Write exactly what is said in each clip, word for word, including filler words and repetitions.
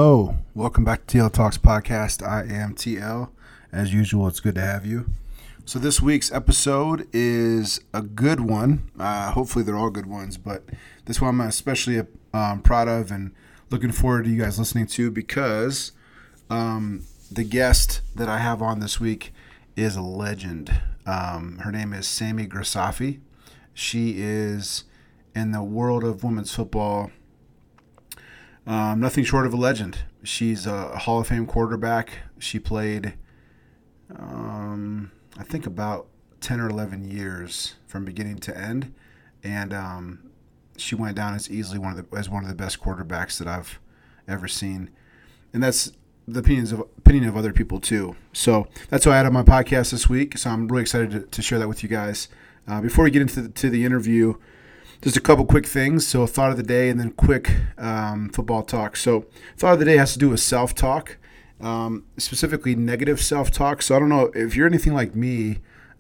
Hello, welcome back to T L Talks Podcast. I am T L. As usual, it's good to have you. So this week's episode is a good one. Uh, hopefully they're all good ones, but this one I'm especially um, proud of and looking forward to you guys listening to because um, the guest that I have on this week is a legend. Um, her name is Sammy Grisafi. She is, in the world of women's football, Um, nothing short of a legend. She's a Hall of Fame quarterback. She played, um, I think, about ten or eleven years from beginning to end, and um, she went down as easily one of the as one of the best quarterbacks that I've ever seen, and that's the opinions of opinion of other people too. So that's what I had on my podcast this week. So I'm really excited to, to share that with you guys. Uh, before we get into the, to the interview, just a couple quick things. So thought of the day and then quick um, football talk. So thought of the day has to do with self-talk, um, specifically negative self-talk. So I don't know if you're anything like me.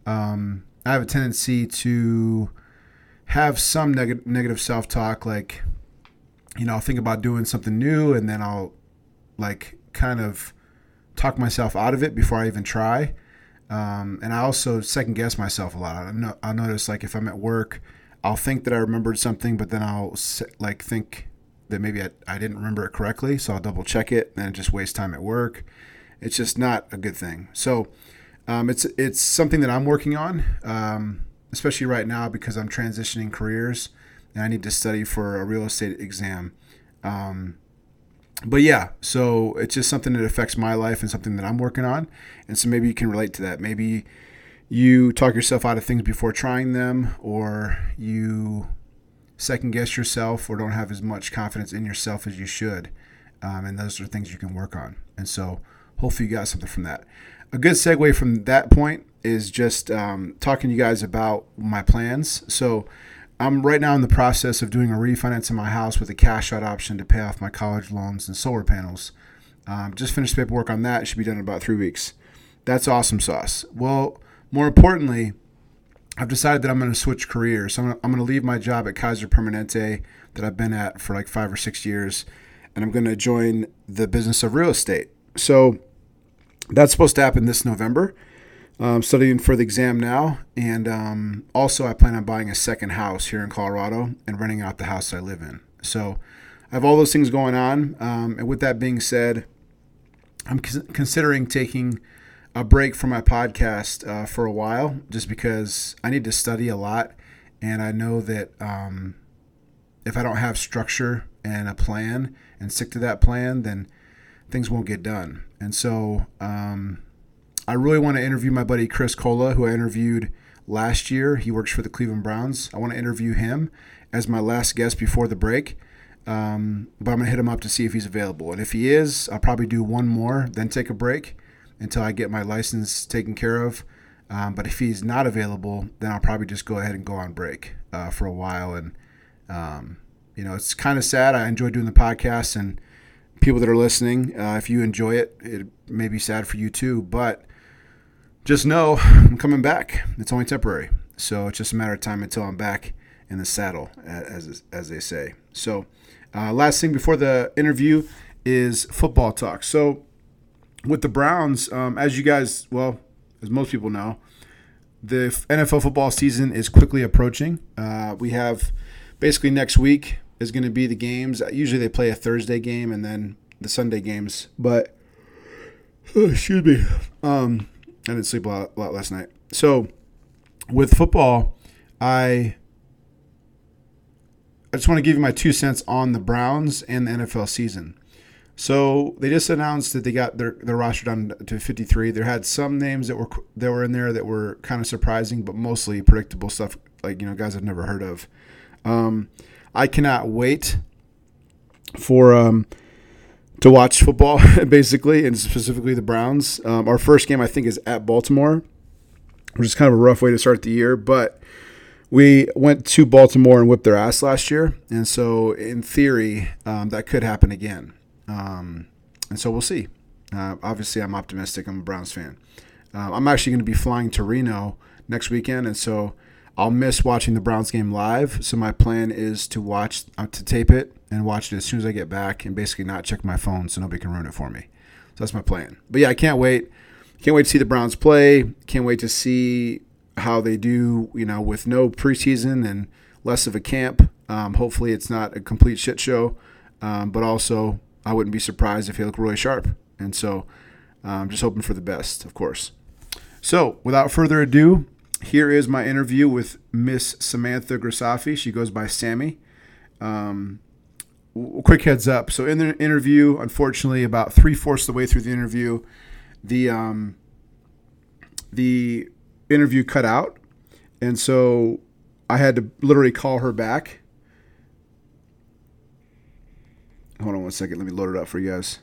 Um, I have a tendency to have some neg- negative self-talk. Like, you know, I'll think about doing something new and then I'll like kind of talk myself out of it before I even try. Um, and I also second guess myself a lot. I no- I'll notice like if I'm at work, I'll think that I remembered something, but then I'll like think that maybe I, I didn't remember it correctly, so I'll double check it, and it just waste time at work. It's just not a good thing. So um, it's it's something that I'm working on, um, especially right now because I'm transitioning careers, and I need to study for a real estate exam. Um, but yeah, so it's just something that affects my life and something that I'm working on, and so maybe you can relate to that. Maybe you talk yourself out of things before trying them, or you second guess yourself or don't have as much confidence in yourself as you should. Um, and those are things you can work on. And so hopefully you got something from that. A good segue from that point is just um, talking to you guys about my plans. So I'm right now in the process of doing a refinance in my house with a cash out option to pay off my college loans and solar panels. Um, just finished paperwork on that. It should be done in about three weeks. That's awesome sauce. Well, more importantly, I've decided that I'm going to switch careers. So I'm going to leave my job at Kaiser Permanente that I've been at for like five or six years, and I'm going to join the business of real estate. So that's supposed to happen this November. I'm studying for the exam now, and um, also I plan on buying a second house here in Colorado and renting out the house I live in. So I have all those things going on, um, and with that being said, I'm c- considering taking a break from my podcast uh, for a while, just because I need to study a lot, and I know that um, if I don't have structure and a plan and stick to that plan, then things won't get done. And so um, I really want to interview my buddy Chris Cola, who I interviewed last year. He works for the Cleveland Browns. I want to interview him as my last guest before the break, um, but I'm going to hit him up to see if he's available. And if he is, I'll probably do one more, then take a break until I get my license taken care of. Um, but if he's not available, then I'll probably just go ahead and go on break uh, for a while. And, um, you know, it's kind of sad. I enjoy doing the podcast, and people that are listening, uh, if you enjoy it, it may be sad for you too. But just know I'm coming back. It's only temporary. So it's just a matter of time until I'm back in the saddle, as, as they say. So uh, last thing before the interview is football talk. So with the Browns, um, as you guys, well, as most people know, the N F L football season is quickly approaching. Uh, we have basically next week is going to be the games. Usually they play a Thursday game and then the Sunday games. But, oh, excuse me, um, I didn't sleep a lot, a lot last night. So with football, I, I just want to give you my two cents on the Browns and the N F L season. So they just announced that they got their, their roster down to fifty-three. There had some names that were that were in there that were kind of surprising, but mostly predictable stuff, like, you know, guys I've never heard of. Um, I cannot wait for um, to watch football, basically, and specifically the Browns. Um, our first game, I think, is at Baltimore, which is kind of a rough way to start the year, but we went to Baltimore and whipped their ass last year, and so in theory, um, that could happen again. Um, and so we'll see. Uh, obviously, I'm optimistic. I'm a Browns fan. Uh, I'm actually going to be flying to Reno next weekend, and so I'll miss watching the Browns game live. So my plan is to watch, uh, to tape it and watch it as soon as I get back, and basically not check my phone so nobody can ruin it for me. So that's my plan. But yeah, I can't wait. Can't wait to see the Browns play. Can't wait to see how they do, you know, with no preseason and less of a camp. Um, hopefully it's not a complete shit show. Um, but also, I wouldn't be surprised if they look really sharp. And so I'm um, just hoping for the best, of course. So without further ado, here is my interview with Miss Samantha Grisafi. She goes by Sammy. Um, quick heads up. So in the interview, unfortunately, about three-fourths of the way through the interview, the um, the interview cut out. And so I had to literally call her back. Hold on one second. Let me load it up for you guys.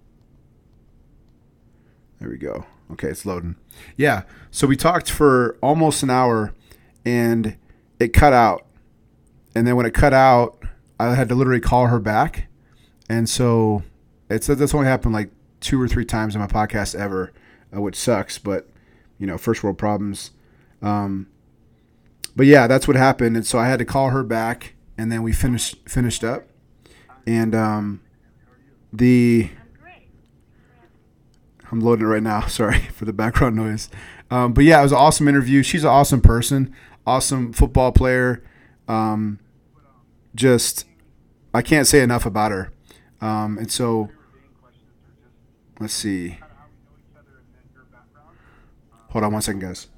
There we go. Okay, it's loading. Yeah, so we talked for almost an hour, and it cut out. And then when it cut out, I had to literally call her back. And so it's that's only happened like two or three times in my podcast ever, uh, which sucks. But, you know, first world problems. Um, but, yeah, that's what happened. And so I had to call her back, and then we finished finished up. And um, the I'm loading it right now. Sorry for the background noise. Um, but yeah, it was an awesome interview. She's an awesome person, awesome football player. Um, just I can't say enough about her. Um, and so let's see. Hold on one second, guys.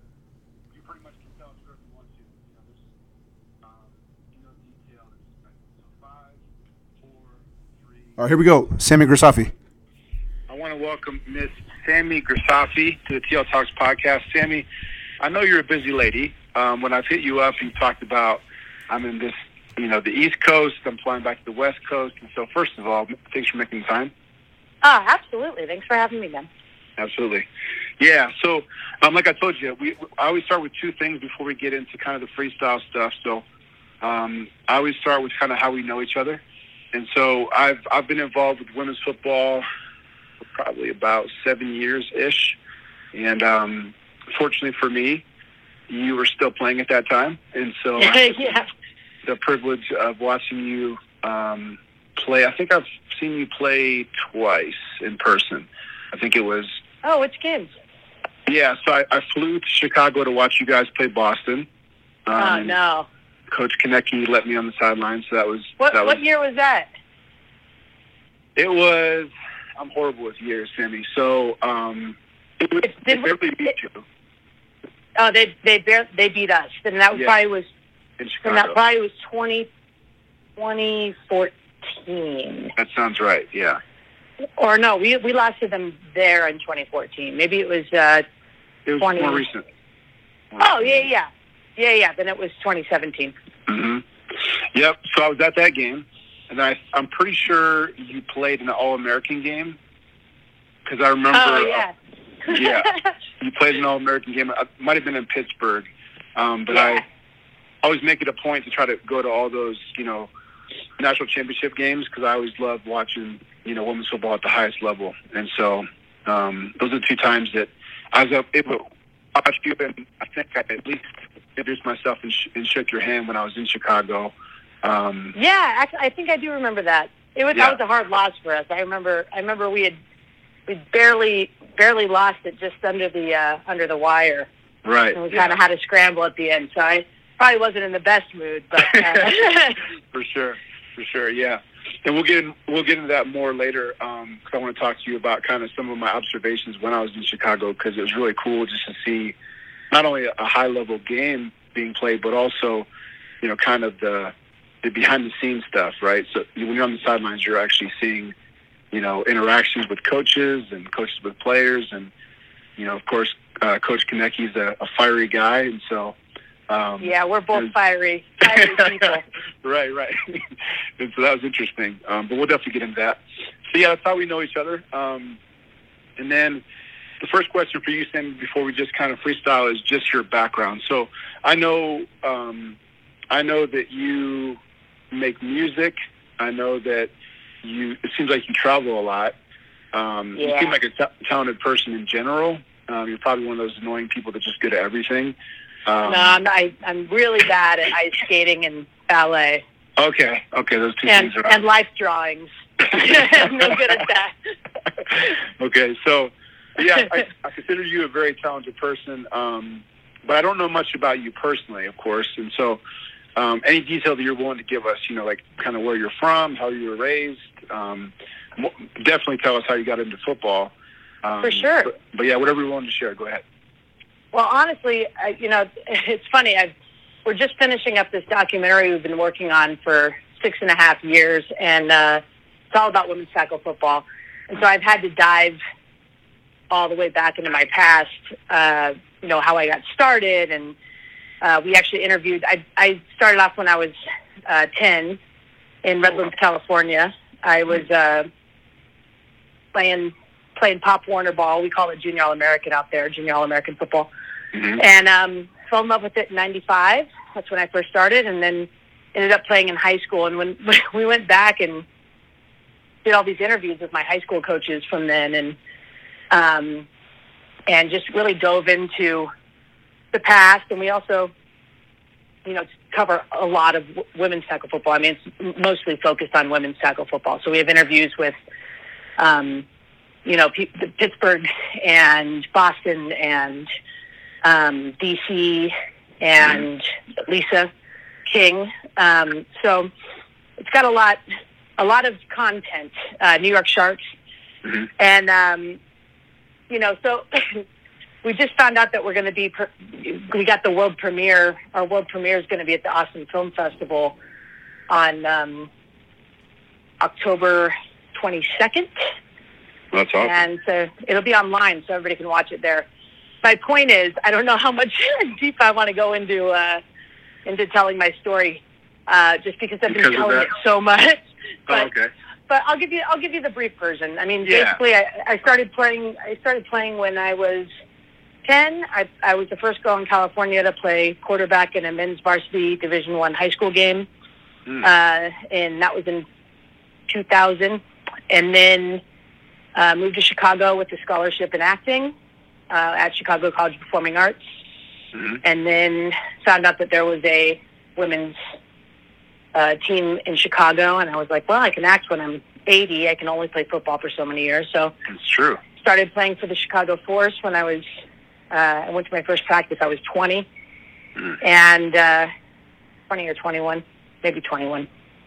All right, here we go. Sammy Grisafi. I want to welcome Miss Sammy Grisafi to the T L Talks podcast. Sammy, I know you're a busy lady. Um, when I've hit you up, you talked about I'm in this, you know, the East Coast. I'm flying back to the West Coast. And so, first of all, thanks for making the time. Oh, absolutely. Thanks for having me, Ben. Absolutely. Yeah. So, um, like I told you, we I always start with two things before we get into kind of the freestyle stuff. So, um, I always start with kind of how we know each other. And so I've I've been involved with women's football for probably about seven years-ish. And um, fortunately for me, you were still playing at that time. And so I had yeah. the privilege of watching you um, play. I think I've seen you play twice in person. I think it was... Oh, which games? Yeah, so I, I flew to Chicago to watch you guys play Boston. Um, oh, no. Coach Konecki let me on the sideline, so that was... What that What was, year was that? It was... I'm horrible with years, Sammy. So, um... It was, Did, they did, barely beat it, you. Oh, they they bear, they beat us. And that Yeah. probably was... In And that Chicago. probably was twenty, twenty fourteen. That sounds right, yeah. Or no, we we lost to them there in twenty fourteen. Maybe it was... Uh, It was twenty more recent. More oh, recent. yeah, yeah. Yeah, yeah. Then it was twenty seventeen. Mm-hmm. Yep. So I was at that game, and I, I'm pretty sure you played in the All-American game because I remember. Oh, yeah. Uh, yeah, you played in an All-American game. It might have been in Pittsburgh, um, but Yeah. I always make it a point to try to go to all those, you know, national championship games because I always love watching, you know, women's football at the highest level, and so um, those are the two times that I was able to watch you, and I think I at least introduced myself and, sh- and shook your hand when I was in Chicago. Um, Yeah, actually, I think I do remember that. It was Yeah. that was a hard loss for us. I remember. I remember we had we barely barely lost it just under the uh, under the wire, right. and we yeah. kind of had to scramble at the end. So I probably wasn't in the best mood, but uh, For sure. For sure. Yeah. And we'll get in, we'll get into that more later because I want to talk to you about kind of some of my observations when I was in Chicago because it was really cool just to see not only a high level game being played, but also, you know, kind of the the behind the scenes stuff, right? So when you're on the sidelines, you're actually seeing, you know, interactions with coaches and coaches with players, and you know, of course, uh, Coach Konecki's a, a fiery guy, and so. Um, yeah, we're both fiery, fiery people. right, right. And so that was interesting. Um, but we'll definitely get into that. So yeah, that's how we know each other. Um, and then the first question for you, Sam, before we just kind of freestyle, is just your background. So I know, um, I know that you make music. I know that you. It seems like you travel a lot. Um, Yeah. You seem like a t- talented person in general. Um, you're probably one of those annoying people that's just good at everything. Um, No, I'm, I, I'm really bad at ice skating and ballet. Okay, okay, those two and, things are and life drawings. I'm no good at that. Okay, so yeah, I, I consider you a very talented person, um, but I don't know much about you personally, of course, and so um, any detail that you're willing to give us, you know, like kind of where you're from, how you were raised, um, definitely tell us how you got into football. Um, For sure. But, but yeah, whatever you're willing to share, go ahead. Well, honestly, I, you know, it's funny. I've, we're just finishing up this documentary we've been working on for six and a half years, and uh, it's all about women's tackle football. And so I've had to dive all the way back into my past, uh, you know, how I got started. And uh, we actually interviewed, I, I started off when I was uh, ten in Redlands, California. I was uh, playing playing Pop Warner ball. We call it Junior All-American out there, Junior All-American football. Mm-hmm. And um, fell in love with it in ninety-five. That's when I first started, and then ended up playing in high school. And when we went back and did all these interviews with my high school coaches from then, and um, and just really dove into the past. And we also, you know, cover a lot of w- women's tackle football. I mean, it's mostly focused on women's tackle football. So we have interviews with, um, you know, P- Pittsburgh and Boston and um, D C and Lisa King. Um, so it's got a lot, a lot of content. Uh, New York Sharks, Mm-hmm. and um, you know, so we just found out that we're going to be. Pre- we got the world premiere. Our world premiere is going to be at the Austin Film Festival on um, October twenty-second. That's awesome. And so it'll be online, so everybody can watch it there. My point is, I don't know how much deep I want to go into uh, into telling my story, uh, just because I've been Because of telling that? it so much. But, Oh, okay. but I'll give you I'll give you the brief version. I mean, Yeah. basically, I, I started playing. I started playing when I was ten. I, I was the first girl in California to play quarterback in a men's varsity Division One high school game, Mm. uh, and that was in two thousand. And then uh, moved to Chicago with a scholarship in acting uh, at Chicago College of Performing Arts, Mm-hmm. and then found out that there was a women's uh, team in Chicago, and I was like, well, I can act when I'm eighty. I can only play football for so many years. So It's true. started playing for the Chicago Force when I was, uh, I went to my first practice, I was twenty, Mm. and uh, twenty or twenty-one, maybe twenty-one.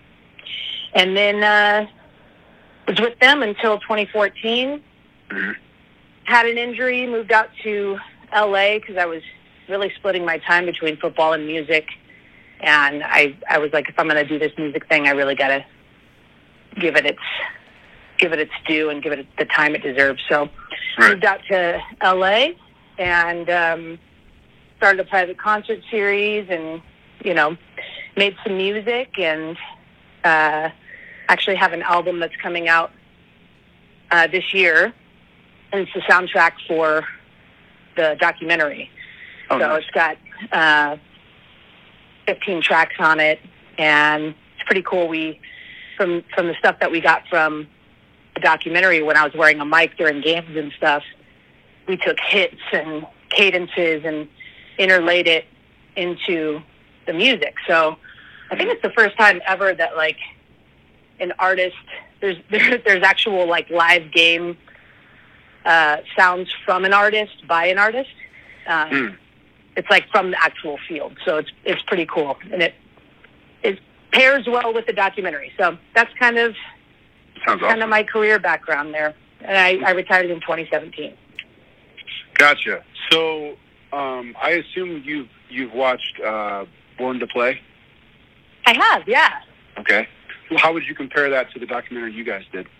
And then uh, was with them until twenty fourteen. Mm-hmm. Had an injury, moved out to L A because I was really splitting my time between football and music. And I, I was like, if I'm going to do this music thing, I really got to give it its give it its due and give it the time it deserves. So Right. moved out to L A and um, started a private concert series, and you know, made some music, and uh, actually have an album that's coming out uh, this year, and it's the soundtrack for the documentary. Oh, so nice. it's got uh, fifteen tracks on it, and it's pretty cool. We from from the stuff that we got from the documentary when I was wearing a mic during games and stuff, we took hits and cadences and interlaid it into the music. So I think it's the first time ever that like an artist there's there, there's actual like live game uh, sounds from an artist by an artist. Um, Mm. It's like from the actual field, so it's it's pretty cool, and it it pairs well with the documentary. So that's kind of Sounds kind awesome. of my career background there. And I, I retired in twenty seventeen. Gotcha. So um, I assume you've you've watched uh, Born to Play. I have, yeah. Okay. How would you compare that to the documentary you guys did?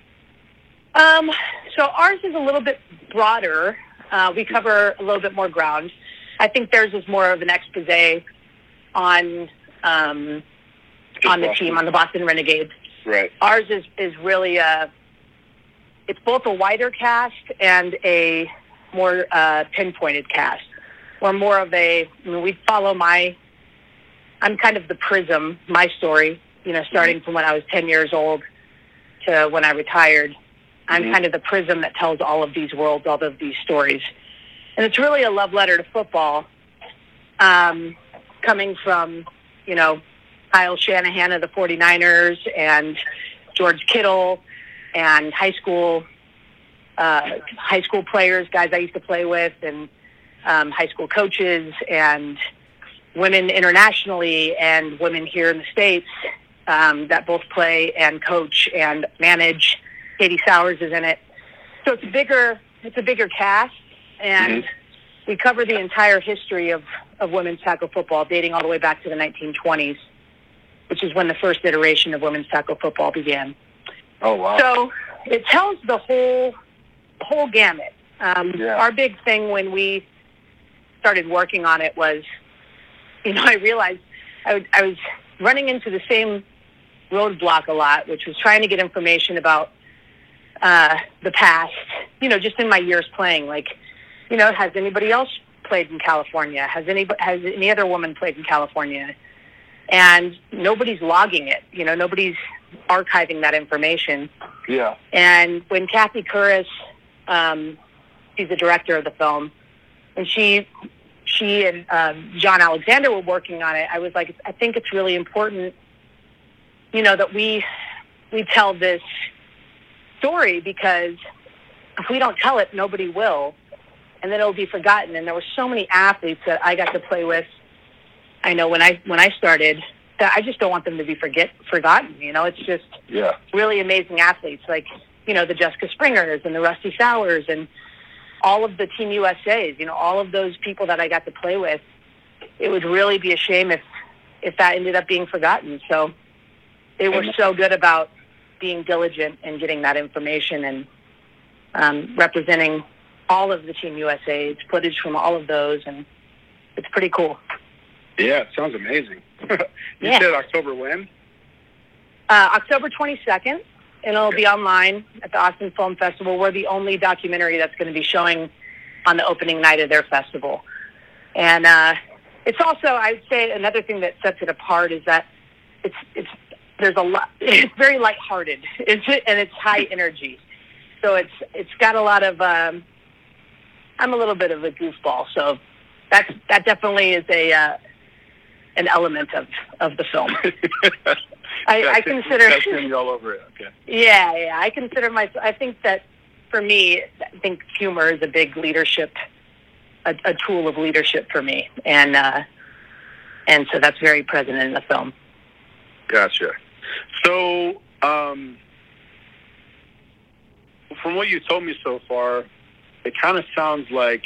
Um, so ours is a little bit broader. Uh, we cover a little bit more ground. I think theirs is more of an expose on um, Just on the Boston. team, on the Boston Renegades. Right. Ours is, is really a, it's both a wider cast and a more uh, pinpointed cast. We're more of a, I mean, we follow my, I'm kind of the prism, my story, you know, starting from when I was ten years old to when I retired. I'm Mhm. kind of the prism that tells all of these worlds, all of these stories. And it's really a love letter to football, um, coming from, you know, Kyle Shanahan of the forty-niners and George Kittle and high school uh, high school players, guys I used to play with, and um, high school coaches, and women internationally and women here in the States um, that both play and coach and manage. Katie Sowers is in it. So it's a bigger, it's a bigger cast, and mm-hmm. we cover the entire history of, of women's tackle football, dating all the way back to the nineteen twenties, which is when the first iteration of women's tackle football began. Oh, wow. So it tells the whole, whole gamut. Um, yeah. Our big thing when we started working on it was, you know, I realized I, would, I was running into the same roadblock a lot, which was trying to get information about uh, the past, you know, just in my years playing. Like, you know, has anybody else played in California? Has any, has any other woman played in California? And nobody's logging it. You know, nobody's archiving that information. Yeah. And when Kathy Kurris, um, she's the director of the film, and she she and um, John Alexander were working on it, I was like, I think it's really important, you know, that we we tell this story, because if we don't tell it, nobody will, and then it'll be forgotten. And there were so many athletes that I got to play with, I know when I when I started, that I just don't want them to be forget forgotten. You know, it's just yeah. really amazing athletes, like, you know, the Jessica Springers and the Rusty Sowers and all of the Team U S As, you know, all of those people that I got to play with. It would really be a shame if, if that ended up being forgotten. So they were so good about being diligent and getting that information and um, representing all of the Team U S As, footage from all of those, and it's pretty cool. Yeah, it sounds amazing. you yeah. said October when? Uh, October twenty-second. And it'll Okay. be online at the Austin Film Festival. We're the only documentary that's going to be showing on the opening night of their festival. And uh, it's also, I'd say, another thing that sets it apart is that it's it's there's a lot. It's very lighthearted, it's, and it's high energy. So it's it's got a lot of. Um, I'm a little bit of a goofball, so that's that definitely is a uh, an element of of the film. I, I consider that's you all over it. Okay. Yeah, yeah. I consider myself. I think that for me, I think humor is a big leadership, a, a tool of leadership for me, and uh, and so that's very present in the film. Gotcha. So, um, from what you told me so far, it kind of sounds like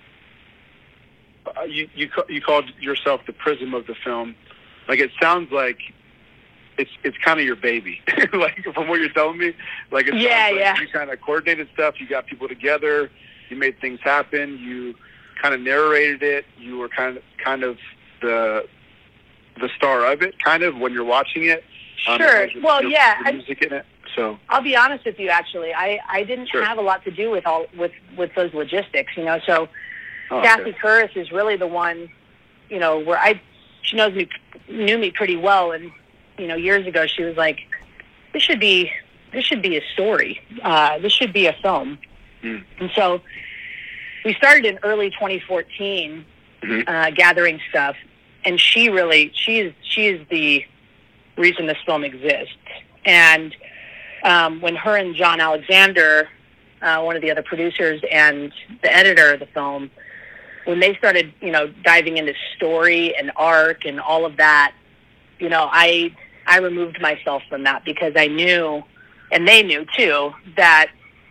uh, you you you called yourself the prism of the film. Like, it sounds like it's it's kind of your baby. Like, from what you're telling me, like, it yeah, sounds like yeah. you kind of coordinated stuff. You got people together. You made things happen. You kind of narrated it. You were kind of kind of the the star of it, kind of, when you're watching it. Um, Sure. it Well, your, yeah. your music in it. So I'll be honest with you. Actually, I, I didn't Sure. have a lot to do with all with, with those logistics. You know, so oh, Kathy okay. Kurris is really the one. You know, where I she knows me knew me pretty well, and you know, years ago she was like, "This should be this should be a story. Uh, this should be a film." Mm. And so we started in early twenty fourteen, Mm-hmm. uh, gathering stuff, and she really she is she is the reason this film exists. And um, when her and John Alexander, uh, one of the other producers and the editor of the film, when they started, you know, diving into story and arc and all of that, you know, I I removed myself from that, because I knew, and they knew too, that,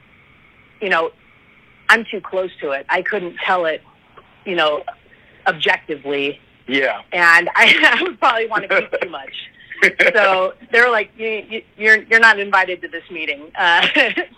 you know, I'm too close to it. I couldn't tell it, you know, objectively, Yeah. and I, I would probably want to keep too much. So they were like, you, you, "You're you're not invited to this meeting," uh,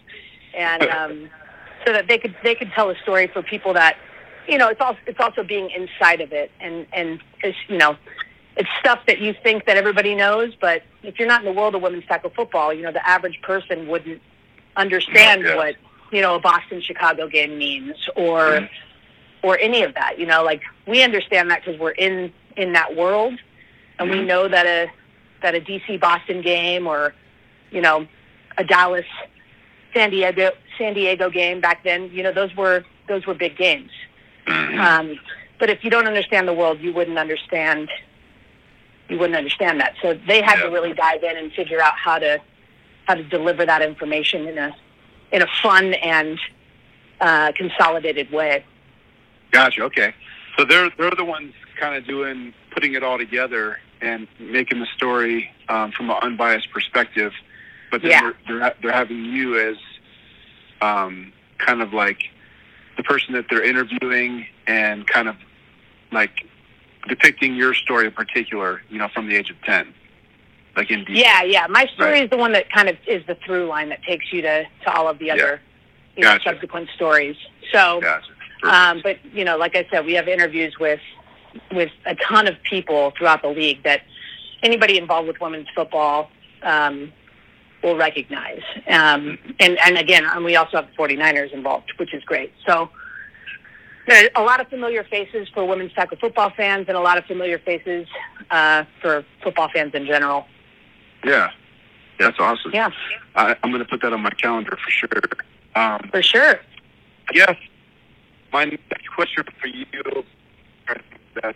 and um, so that they could they could tell a story for people that, you know, it's also it's also being inside of it, and and it's, you know, it's stuff that you think that everybody knows, but if you're not in the world of women's tackle football, you know, the average person wouldn't understand Yeah. what, you know, a Boston-Chicago game means, or Mm-hmm. or any of that. You know, like, we understand that because we're in in that world, and we know that a that a D C Boston game, or, you know, a Dallas San Diego San Diego game back then, you know, those were those were big games. Um, but if you don't understand the world, you wouldn't understand you wouldn't understand that. So they had Yeah. to really dive in and figure out how to how to deliver that information in a in a fun and uh, consolidated way. Gotcha. Okay. So they're they're the ones kind of doing putting it all together and making the story um, from an unbiased perspective. But then Yeah. they're, they're they're having you as um, kind of like the person that they're interviewing and kind of like depicting your story in particular, you know, from the age of ten, like in detail. Yeah, yeah. My story Right. is the one that kind of is the through line that takes you to, to all of the other you know, Gotcha. subsequent stories. So, Gotcha. um, but you know, like I said, we have interviews with with a ton of people throughout the league that anybody involved with women's football um, will recognize. Um, and, and again, and we also have the 49ers involved, which is great. So there's a lot of familiar faces for women's tackle football fans and a lot of familiar faces uh, for football fans in general. Yeah. That's awesome. Yeah, I, I'm going to put that on my calendar for sure. Um, for sure. Yes. My next question for you. That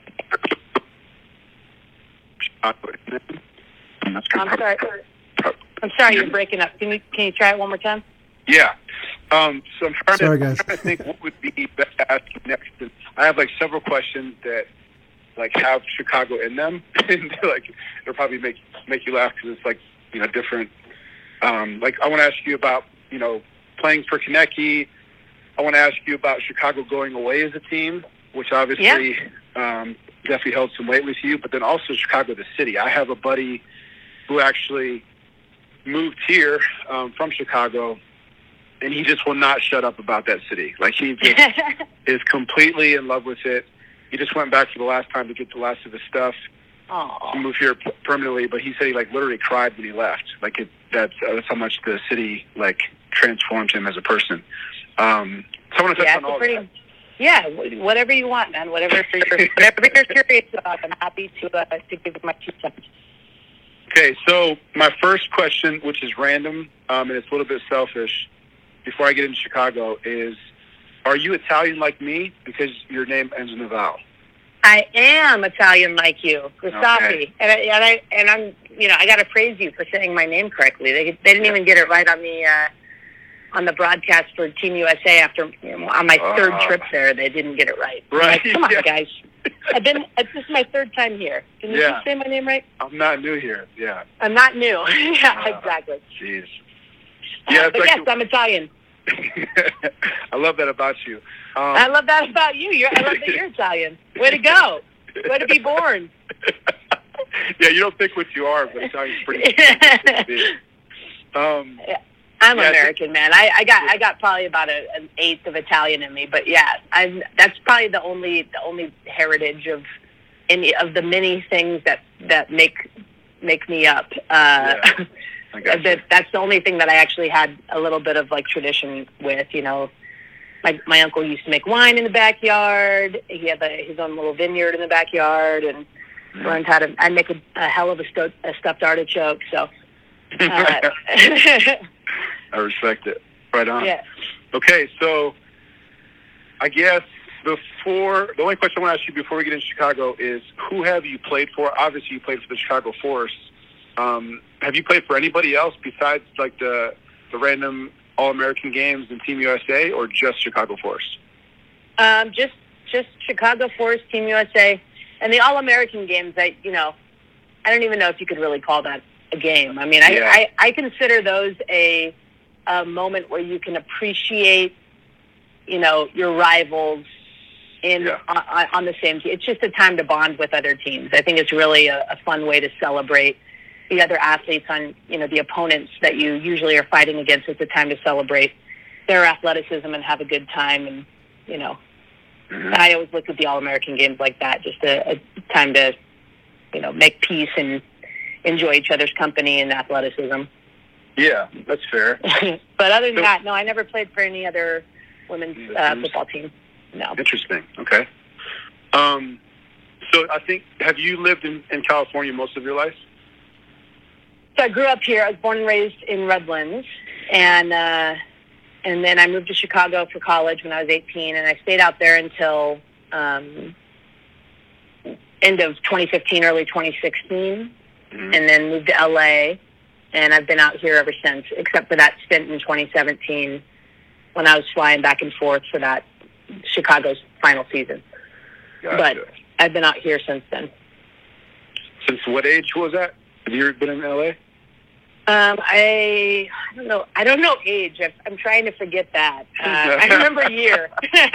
I'm sorry. I'm sorry, you're breaking up. Can you can you try it one more time? Yeah. Um, so I'm trying, Sorry, to, guys. trying to think what would be best to ask you next. I have like several questions that like have Chicago in them, and like it'll probably make make you laugh because it's like you know different. Um, like I want to ask you about you know playing for Konecki. I want to ask you about Chicago going away as a team, which obviously um, definitely held some weight with you. But then also Chicago, the city. I have a buddy who actually moved here um, from Chicago, and he just will not shut up about that city. Like he just is completely in love with it. He just went back for the last time to get the last of his stuff. Aw. He moved here p- permanently, but he said he like literally cried when he left. Like it, that's uh, that's how much the city like transformed him as a person. Um, so I want to touch Yeah, on it's a all pretty. that. Yeah, wh- whatever you want, man. Whatever you're, whatever you're curious about, I'm happy to uh, to give you my two cents. Okay, so my first question, which is random, um, and it's a little bit selfish, before I get into Chicago, is: are you Italian like me? Because your name ends in a vowel. I am Italian like you, Grisafi, Okay. and I, and I and I'm you know I got to praise you for saying my name correctly. They they didn't even get it right on the uh, on the broadcast for Team U S A after you know, on my third Uh, trip there. They didn't get it right. I'm Right, like, come on, yeah. guys. I've been. This is my third time here. Can you Yeah. just say my name right? I'm not new here. Yeah. I'm not new. yeah, Uh, exactly. Jeez. Uh, Yeah, it's but yes, actually- I'm Italian. I love that about you. Um, I love that about you. You're, I love that you're Italian. Way to go. Way to be born. Yeah, you don't think what you are, but Italian's pretty. pretty um, I'm Yeah, I think- American, man. I, I got I got probably about a, an eighth of Italian in me, but yeah, I'm. That's probably the only the only heritage of any of the many things that that make make me up. Uh, Yeah. I got you. that that's the only thing that I actually had a little bit of like tradition with. You know, my my uncle used to make wine in the backyard. He had a, his own little vineyard in the backyard, and Mm. learned how to. I make a, a hell of a, sto- a stuffed artichoke. So. Uh, I respect it. Right on. yeah. Okay, so I guess before the only question I want to ask you before we get into Chicago is who have you played for? Obviously, you played for the Chicago Force. Um, have you played for anybody else besides like the the random All American games and Team U S A, or just Chicago Force? Um, just just Chicago Force, Team U S A, and the All American games. I you know, I don't even know if you could really call that a game. I mean, I Yeah. I, I consider those a a moment where you can appreciate, you know, your rivals in Yeah. on, on the same team. It's just a time to bond with other teams. I think it's really a, a fun way to celebrate the other athletes on, you know, the opponents that you usually are fighting against. It's a time to celebrate their athleticism and have a good time. And, you know, Mhm. I always look at the All-American games like that, just a, a time to, you know, make peace and enjoy each other's company and athleticism. Yeah, that's fair. But other than So- that, no, I never played for any other women's uh, Mhm. football team. No. Interesting. Okay. Um, so I think have you lived in, in California most of your life? So I grew up here. I was born and raised in Redlands, and uh, and then I moved to Chicago for college when I was eighteen, and I stayed out there until um, end of twenty fifteen, early twenty sixteen, Mhm. and then moved to L A, and I've been out here ever since, except for that stint in twenty seventeen when I was flying back and forth for that Chicago's final season. Gotcha. But I've been out here since then. Since what age was that? Have you been in L A? Um, I, I don't know. I don't know age. I'm, I'm trying to forget that. Uh, I remember year.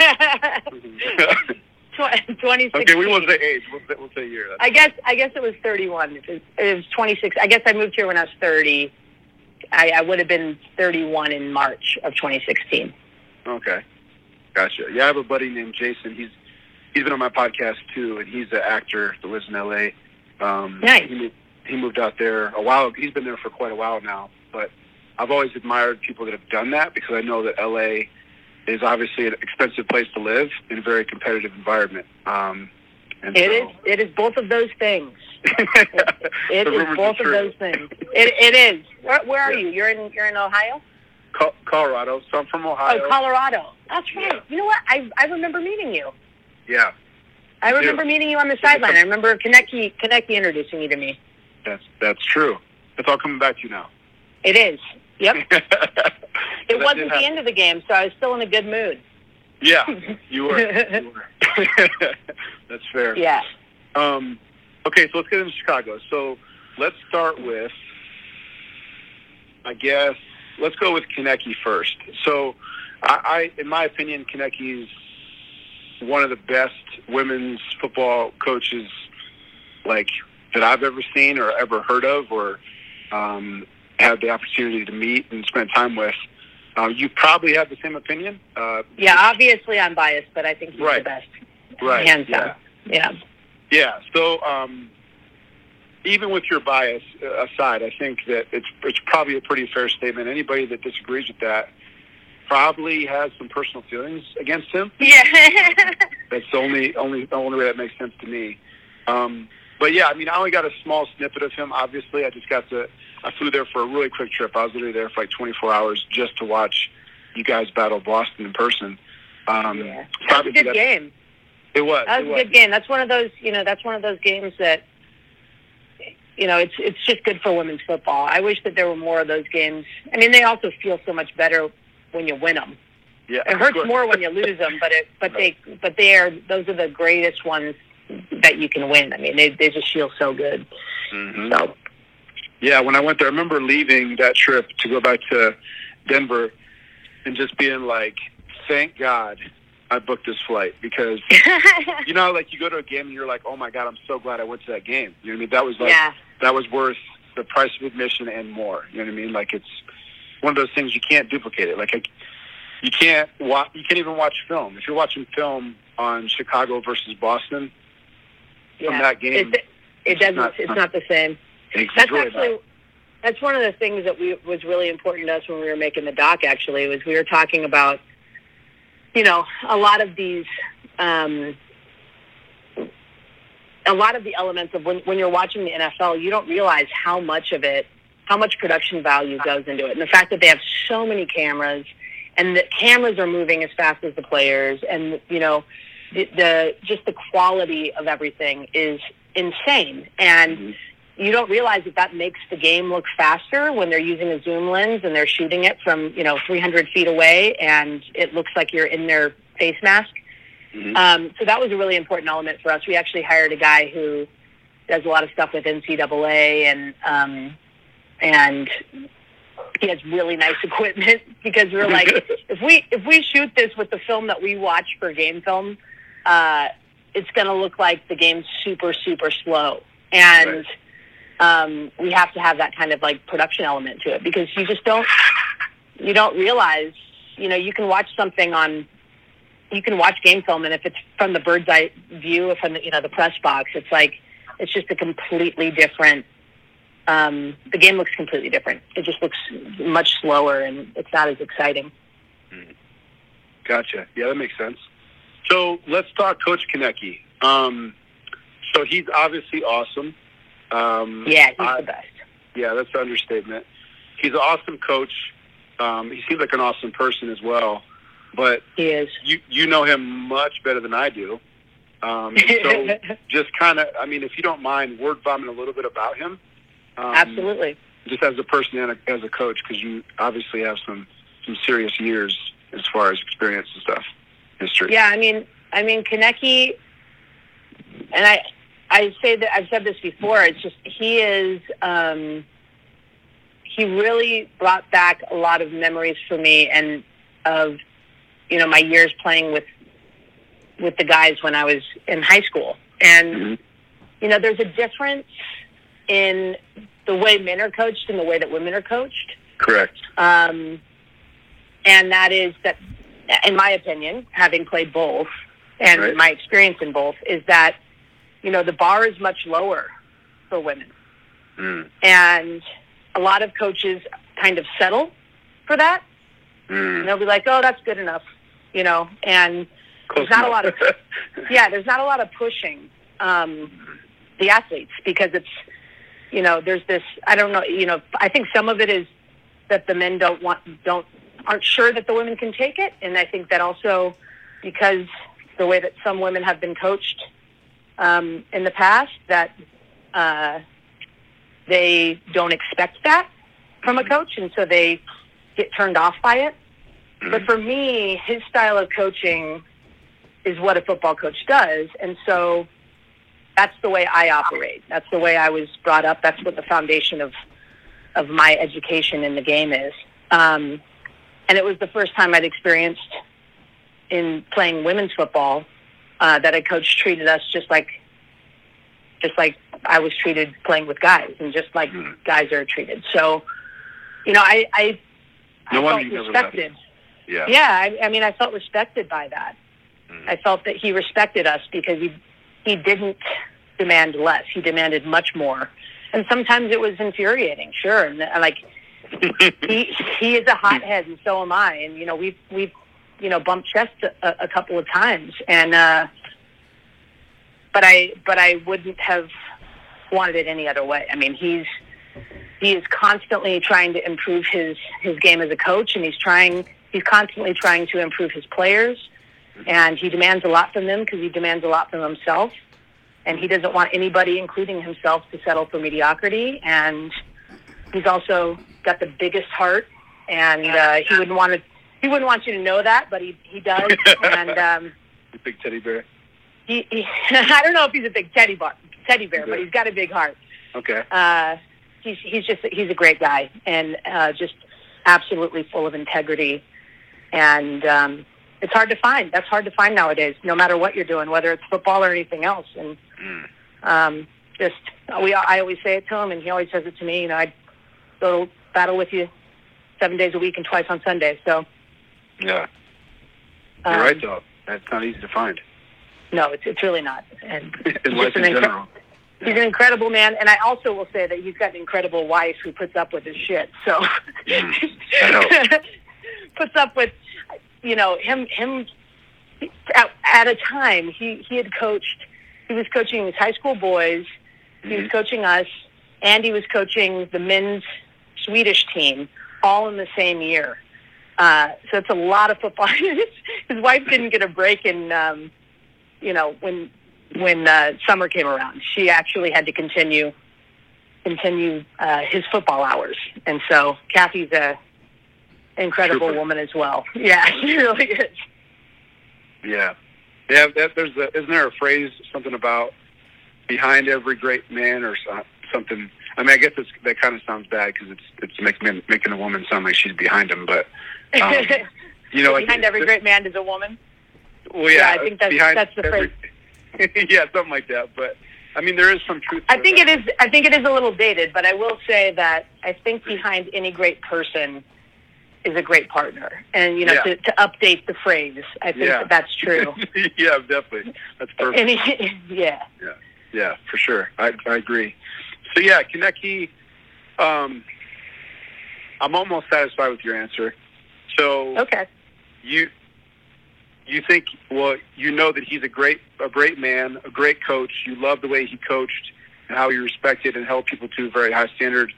twenty sixteen. Okay, we won't say age. We'll say, we'll say year. That's I guess I guess it was thirty-one. It was, it was twenty-six. I guess I moved here when I was thirty. I, I would have been thirty-one in March of twenty sixteen. Okay, gotcha. Yeah, I have a buddy named Jason. He's he's been on my podcast too, and he's an actor that lives in L A. Um, Nice. He moved, he moved out there a while. He's been there for quite a while now. But I've always admired people that have done that because I know that L A is obviously an expensive place to live in a very competitive environment. Um, and It so, is. It is both of those things. It The is rumors both are of true. those things. It, it is. Where, where are Yeah. you? You're in. You're in Ohio. Col- Colorado. So I'm from Ohio. Oh, Colorado. That's right. Yeah. You know what? I I remember meeting you. Yeah, I You do. remember meeting you on the sideline. I remember Konecki Konecki introducing you to me. that's that's true. It's all coming back to you now. It is. Yep. That It did wasn't the happen. end of the game, so I was still in a good mood. Yeah, you were. You were. That's fair. Yeah. Um, okay, so let's get into Chicago. So let's start with, I guess, let's go with Konecki first. So I, I in my opinion, Konecki's one of the best women's football coaches, like, that I've ever seen or ever heard of or um, had the opportunity to meet and spend time with. Uh, you probably have the same opinion. Uh, Yeah, obviously I'm biased, but I think he's Right. the best. Right, Hands yeah. down. Yeah. Yeah. So um, even with your bias uh, aside, I think that it's it's probably a pretty fair statement. Anybody that disagrees with that probably has some personal feelings against him. Yeah. That's the only only the only way that makes sense to me. Um, but yeah, I mean, I only got a small snippet of him. Obviously, I just got to. I flew there for a really quick trip. I was literally there for like twenty-four hours just to watch you guys battle Boston in person. Um, Yeah. so That was a obviously good that- game. It was. That it was a good game. That's one of those, you know, that's one of those games that, you know, it's it's just good for women's football. I wish that there were more of those games. I mean, they also feel so much better when you win them. Yeah, It of hurts course. more when you lose them, but it but they but they are those are the greatest ones that you can win. I mean, they they just feel so good. Mhm. So Yeah, when I went there, I remember leaving that trip to go back to Denver and just being like, thank God I booked this flight because, you know, like you go to a game and you're like, oh my God, I'm so glad I went to that game. You know what I mean? That was like, yeah, that was worth the price of admission and more. You know what I mean? Like it's one of those things you can't duplicate it. Like I, you can't watch, you can't even watch film. If you're watching film on Chicago versus Boston from yeah. that game, It, it it's doesn't. not- it's not the same. it's That's really actually not. that's one of the things that we was really important to us when we were making the doc. Actually, was we were talking about, you know, a lot of these, um, a lot of the elements of when when you're watching the N F L, you don't realize how much of it, how much production value goes into it, and the fact that they have so many cameras, and the cameras are moving as fast as the players, and you know, the, the just the quality of everything is insane, and Mhm. you don't realize that that makes the game look faster when they're using a zoom lens and they're shooting it from, you know, three hundred feet away and it looks like you're in their face mask. Mhm. Um, so that was a really important element for us. We actually hired a guy who does a lot of stuff with N C double A and, um, and he has really nice equipment because we're like, if we, if we shoot this with the film that we watch for game film, uh, it's going to look like the game's super, super slow. And, Right. um, we have to have that kind of like production element to it because you just don't, you don't realize, you know, you can watch something on, you can watch game film and if it's from the bird's eye view or from the, you know, the press box, it's like, it's just a completely different, um, the game looks completely different. It just looks much slower and it's not as exciting. Gotcha. Yeah, that makes sense. So let's talk Coach Konecki. Um, so he's obviously awesome. Um, Yeah, he's I- the best. Yeah, that's an understatement. He's an awesome coach. Um, he seems like an awesome person as well. But He is. you you know him much better than I do. Um, so just kind of, I mean, if you don't mind, word vomit a little bit about him. Um, Absolutely. Just as a person and a, as a coach, because you obviously have some, some serious years as far as experience and stuff, history. Yeah, I mean, I mean, Konecny, and I, I say that I've said this before. It's just he is, um, he really brought back a lot of memories for me, and of, you know, my years playing with, with the guys when I was in high school. And mm-hmm. you know, there's a difference in the way men are coached and the way that women are coached. Correct. Um, and that is that, in my opinion, having played both and right. my experience in both, is that, you know, the bar is much lower for women. Mm. And a lot of coaches kind of settle for that. Mm. And they'll be like, oh, that's good enough, you know, and Close there's not enough. a lot of, yeah, there's not a lot of pushing um, the athletes, because it's, you know, there's this, I don't know, you know, I think some of it is that the men don't want, don't, aren't sure that the women can take it. And I think that also because the way that some women have been coached um, in the past, that uh, they don't expect that from a coach. And so they get turned off by it. Mm-hmm. But for me, his style of coaching is what a football coach does. And so that's the way I operate. That's the way I was brought up. That's what the foundation of of my education in the game is. Um, and it was the first time I'd experienced in playing women's football uh, that a coach treated us just like just like I was treated playing with guys, and just like mm. guys are treated. So, you know, I I, no I felt respected. Yeah, yeah. I, I mean, I felt respected by that. Mm. I felt that he respected us because he he didn't demand less. He demanded much more. And sometimes it was infuriating, sure. And like, he he is a hothead, and so am I. And, you know, we've, we've you know, bumped chests a, a couple of times. And, uh, but I, but I wouldn't have wanted it any other way. I mean, he's, he is constantly trying to improve his, his game as a coach, and he's trying, he's constantly trying to improve his players. And he demands a lot from them because he demands a lot from himself. And he doesn't want anybody, including himself, to settle for mediocrity. And he's also got the biggest heart, and uh, he wouldn't want to. He wouldn't want you to know that, but he he does. And um, big teddy bear. He, he I don't know if he's a big teddy bar, teddy bear, but he's got a big heart. Okay. Uh, he's he's just he's a great guy, and uh, just absolutely full of integrity. And um, it's hard to find. That's hard to find nowadays, no matter what you're doing, whether it's football or anything else. And mm. um, just, we, I always say it to him, and he always says it to me. You know, I'd go to battle with you seven days a week and twice on Sundays. So, yeah, you're um, right, though. That's not easy to find. No, it's it's really not. And in life in incre- general. He's an incredible man, and I also will say that he's got an incredible wife who puts up with his shit. So, mm. I know. puts up with. You know, him, him at, at a time, he, he had coached, he was coaching his high school boys, he mm-hmm. was coaching us, and he was coaching the men's Swedish team all in the same year. Uh, so it's a lot of football. His wife didn't get a break in, um, you know, when, when uh, summer came around. She actually had to continue, continue uh, his football hours. And so Kathy's a incredible Super. woman as well. Yeah, she really is. Yeah, yeah. That, there's a, isn't there a phrase, something about behind every great man or so, something? I mean, I guess it's, that kind of sounds bad because it's it's making making a woman sound like she's behind him. But um, you know, so behind like, every great man is a woman. Well, yeah, yeah I think that's behind that's the every, phrase. Yeah, something like that. But I mean, there is some truth. I to think that. it is. I think it is a little dated, but I will say that I think behind any great person is a great partner. And, you know, yeah. to, to update the phrase, I think yeah. that that's true. Yeah, definitely. That's perfect. And he, yeah. Yeah, yeah, for sure. I, I agree. So, yeah, Konecny, um, I'm almost satisfied with your answer. So, okay. you you think, well, you know that he's a great a great man, a great coach. You love the way he coached and how he respected and held people to a very high standard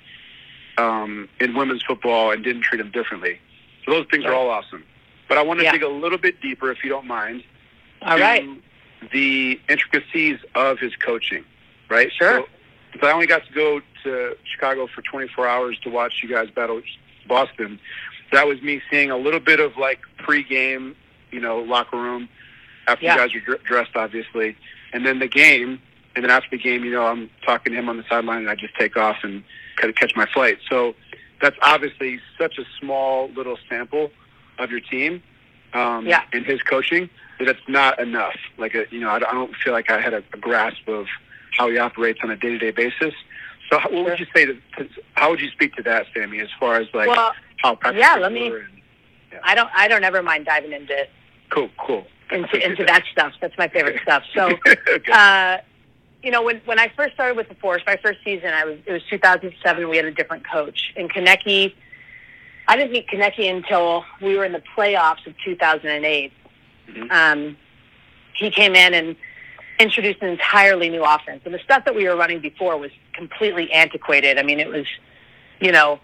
Um, in women's football and didn't treat them differently. So those things right. are all awesome. But I want to yeah. dig a little bit deeper, if you don't mind. All to, right. the intricacies of his coaching, right? Sure. So, but I only got to go to Chicago for twenty-four hours to watch you guys battle Boston. That was me seeing a little bit of like pre-game, you know, locker room after Yeah. you guys were dressed, obviously, and then the game, and then after the game, you know, I'm talking to him on the sideline, and I just take off and kind of catch my flight. So that's obviously such a small little sample of your team um, Yeah. and his coaching that it's not enough. Like, a, you know, I I don't feel like I had a, a grasp of how he operates on a day-to-day basis. So how, what would you say to, to how would you speak to that, Sammy, as far as like Well, how practical yeah, you let me- were and- I don't I don't ever mind diving into Cool, cool. into into that stuff. That's my favorite stuff. So, Okay. uh, you know, when when I first started with the Force, my first season, I was it was two thousand seven. We had a different coach, and Konecki. I didn't meet Konecki until we were in the playoffs of two thousand eight. Mhm. Um, he came in and introduced an entirely new offense, and the stuff that we were running before was completely antiquated. I mean, it was, you know,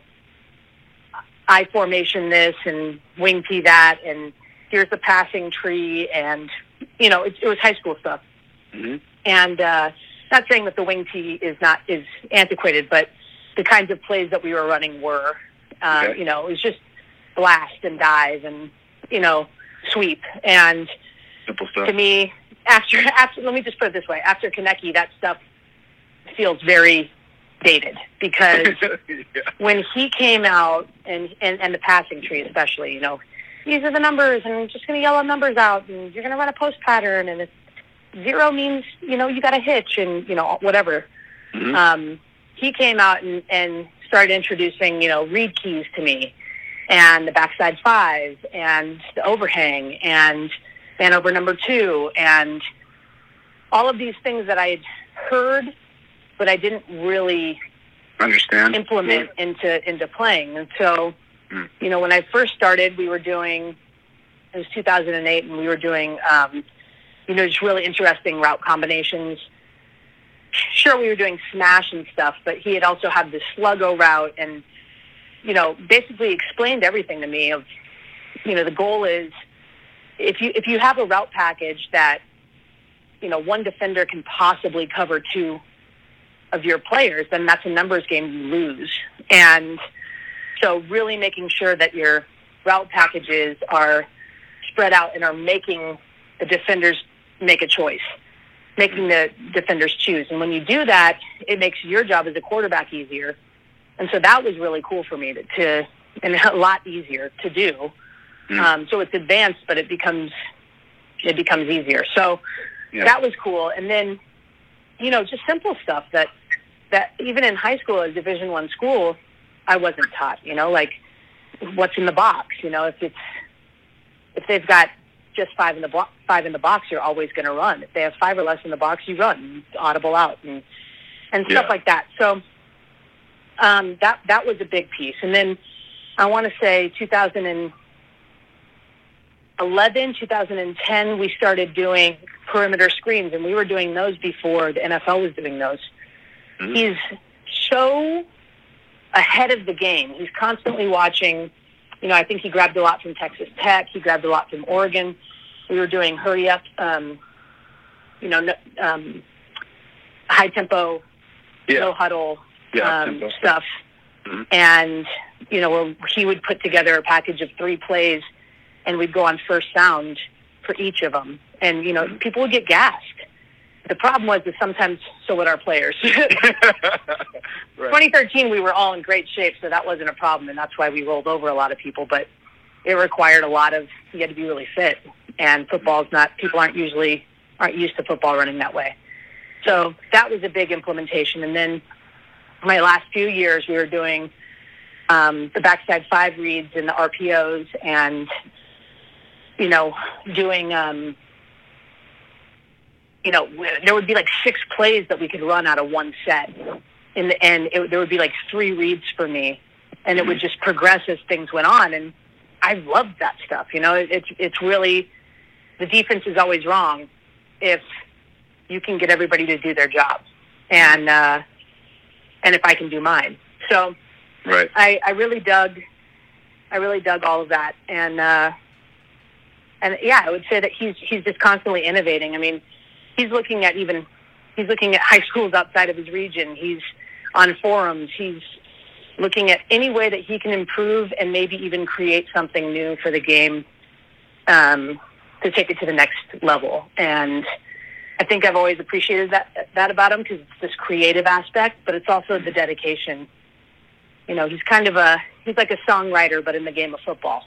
I formation this and wing T that, and here's the passing tree, and you know, it, it was high school stuff. Mhm. And uh, not saying that the wing T is not is antiquated, but the kinds of plays that we were running were, um, Okay. you know, it was just blast and dive and you know sweep. And Simple stuff. to me, after after let me just put it this way: after Konecki, that stuff feels very dated because yeah. when he came out and, and, and the passing tree especially, you know, these are the numbers and I'm just going to yell out numbers out and you're going to run a post pattern and if zero means, you know, you got a hitch and, you know, whatever. Mhm. Um, he came out and, and started introducing, you know, read keys to me and the backside five and the overhang and man over number two and all of these things that I had heard, but I didn't really Understand. implement into into playing. And so, Mm. you know, when I first started, we were doing, it was two thousand eight, and we were doing, um, you know, just really interesting route combinations. Sure, we were doing smash and stuff, but he had also had the sluggo route and, you know, basically explained everything to me of, you know, the goal is if you if you have a route package that, you know, one defender can possibly cover two of your players, then that's a numbers game you lose. And so really making sure that your route packages are spread out and are making the defenders make a choice, making the defenders choose. And when you do that, it makes your job as a quarterback easier. And so that was really cool for me to, to and a lot easier to do. Mm. Um, so it's advanced, but it becomes it becomes easier. So Yeah. that was cool. And then, you know, just simple stuff that, that even in high school, as Division One school, I wasn't taught, you know, like what's in the box, you know, if it's, if they've got just five in the bo- five in the box, you're always going to run. If they have five or less in the box, you run, audible out and, and stuff Yeah. like that. So, um, that, that was a big piece. And then I want to say two thousand eleven, two thousand ten, we started doing perimeter screens, and we were doing those before the N F L was doing those. Mhm. He's so ahead of the game. He's constantly watching. You know, I think he grabbed a lot from Texas Tech. He grabbed a lot from Oregon. We were doing hurry up, um, you know, no, um, high tempo, Yeah. no huddle Yeah, um, tempo stuff. Mhm. And, you know, where he would put together a package of three plays and we'd go on first sound for each of them. And, you know, people would get gassed. The problem was that sometimes so would our players. Right. twenty thirteen, we were all in great shape, so that wasn't a problem, and that's why we rolled over a lot of people. But it required a lot of, you had to be really fit. And football's not, people aren't usually, aren't used to football running that way. So that was a big implementation. And then my last few years, we were doing um, the backside five reads and the R P Os and, you know, doing, um, you know, there would be like six plays that we could run out of one set. In the end, it, there would be like three reads for me, and it would just progress as things went on. And I loved that stuff. You know, it, it's it's really, the defense is always wrong if you can get everybody to do their job, and uh, and if I can do mine. So Right. I, I really dug, I really dug all of that, and. Uh, And yeah, I would say that he's he's just constantly innovating. I mean, you know, he would put together a package of three plays, and we'd go on first sound for each of them. And, you know, people would get gassed. The problem was that sometimes so would our players. he's looking at even he's looking at high schools outside of his region. He's on forums. He's looking at any way that he can improve and maybe even create something new for the game um, to take it to the next level. And I think I've always appreciated that that about him, because it's this creative aspect, but it's also the dedication. You know, he's kind of a he's like a songwriter, but in the game of football.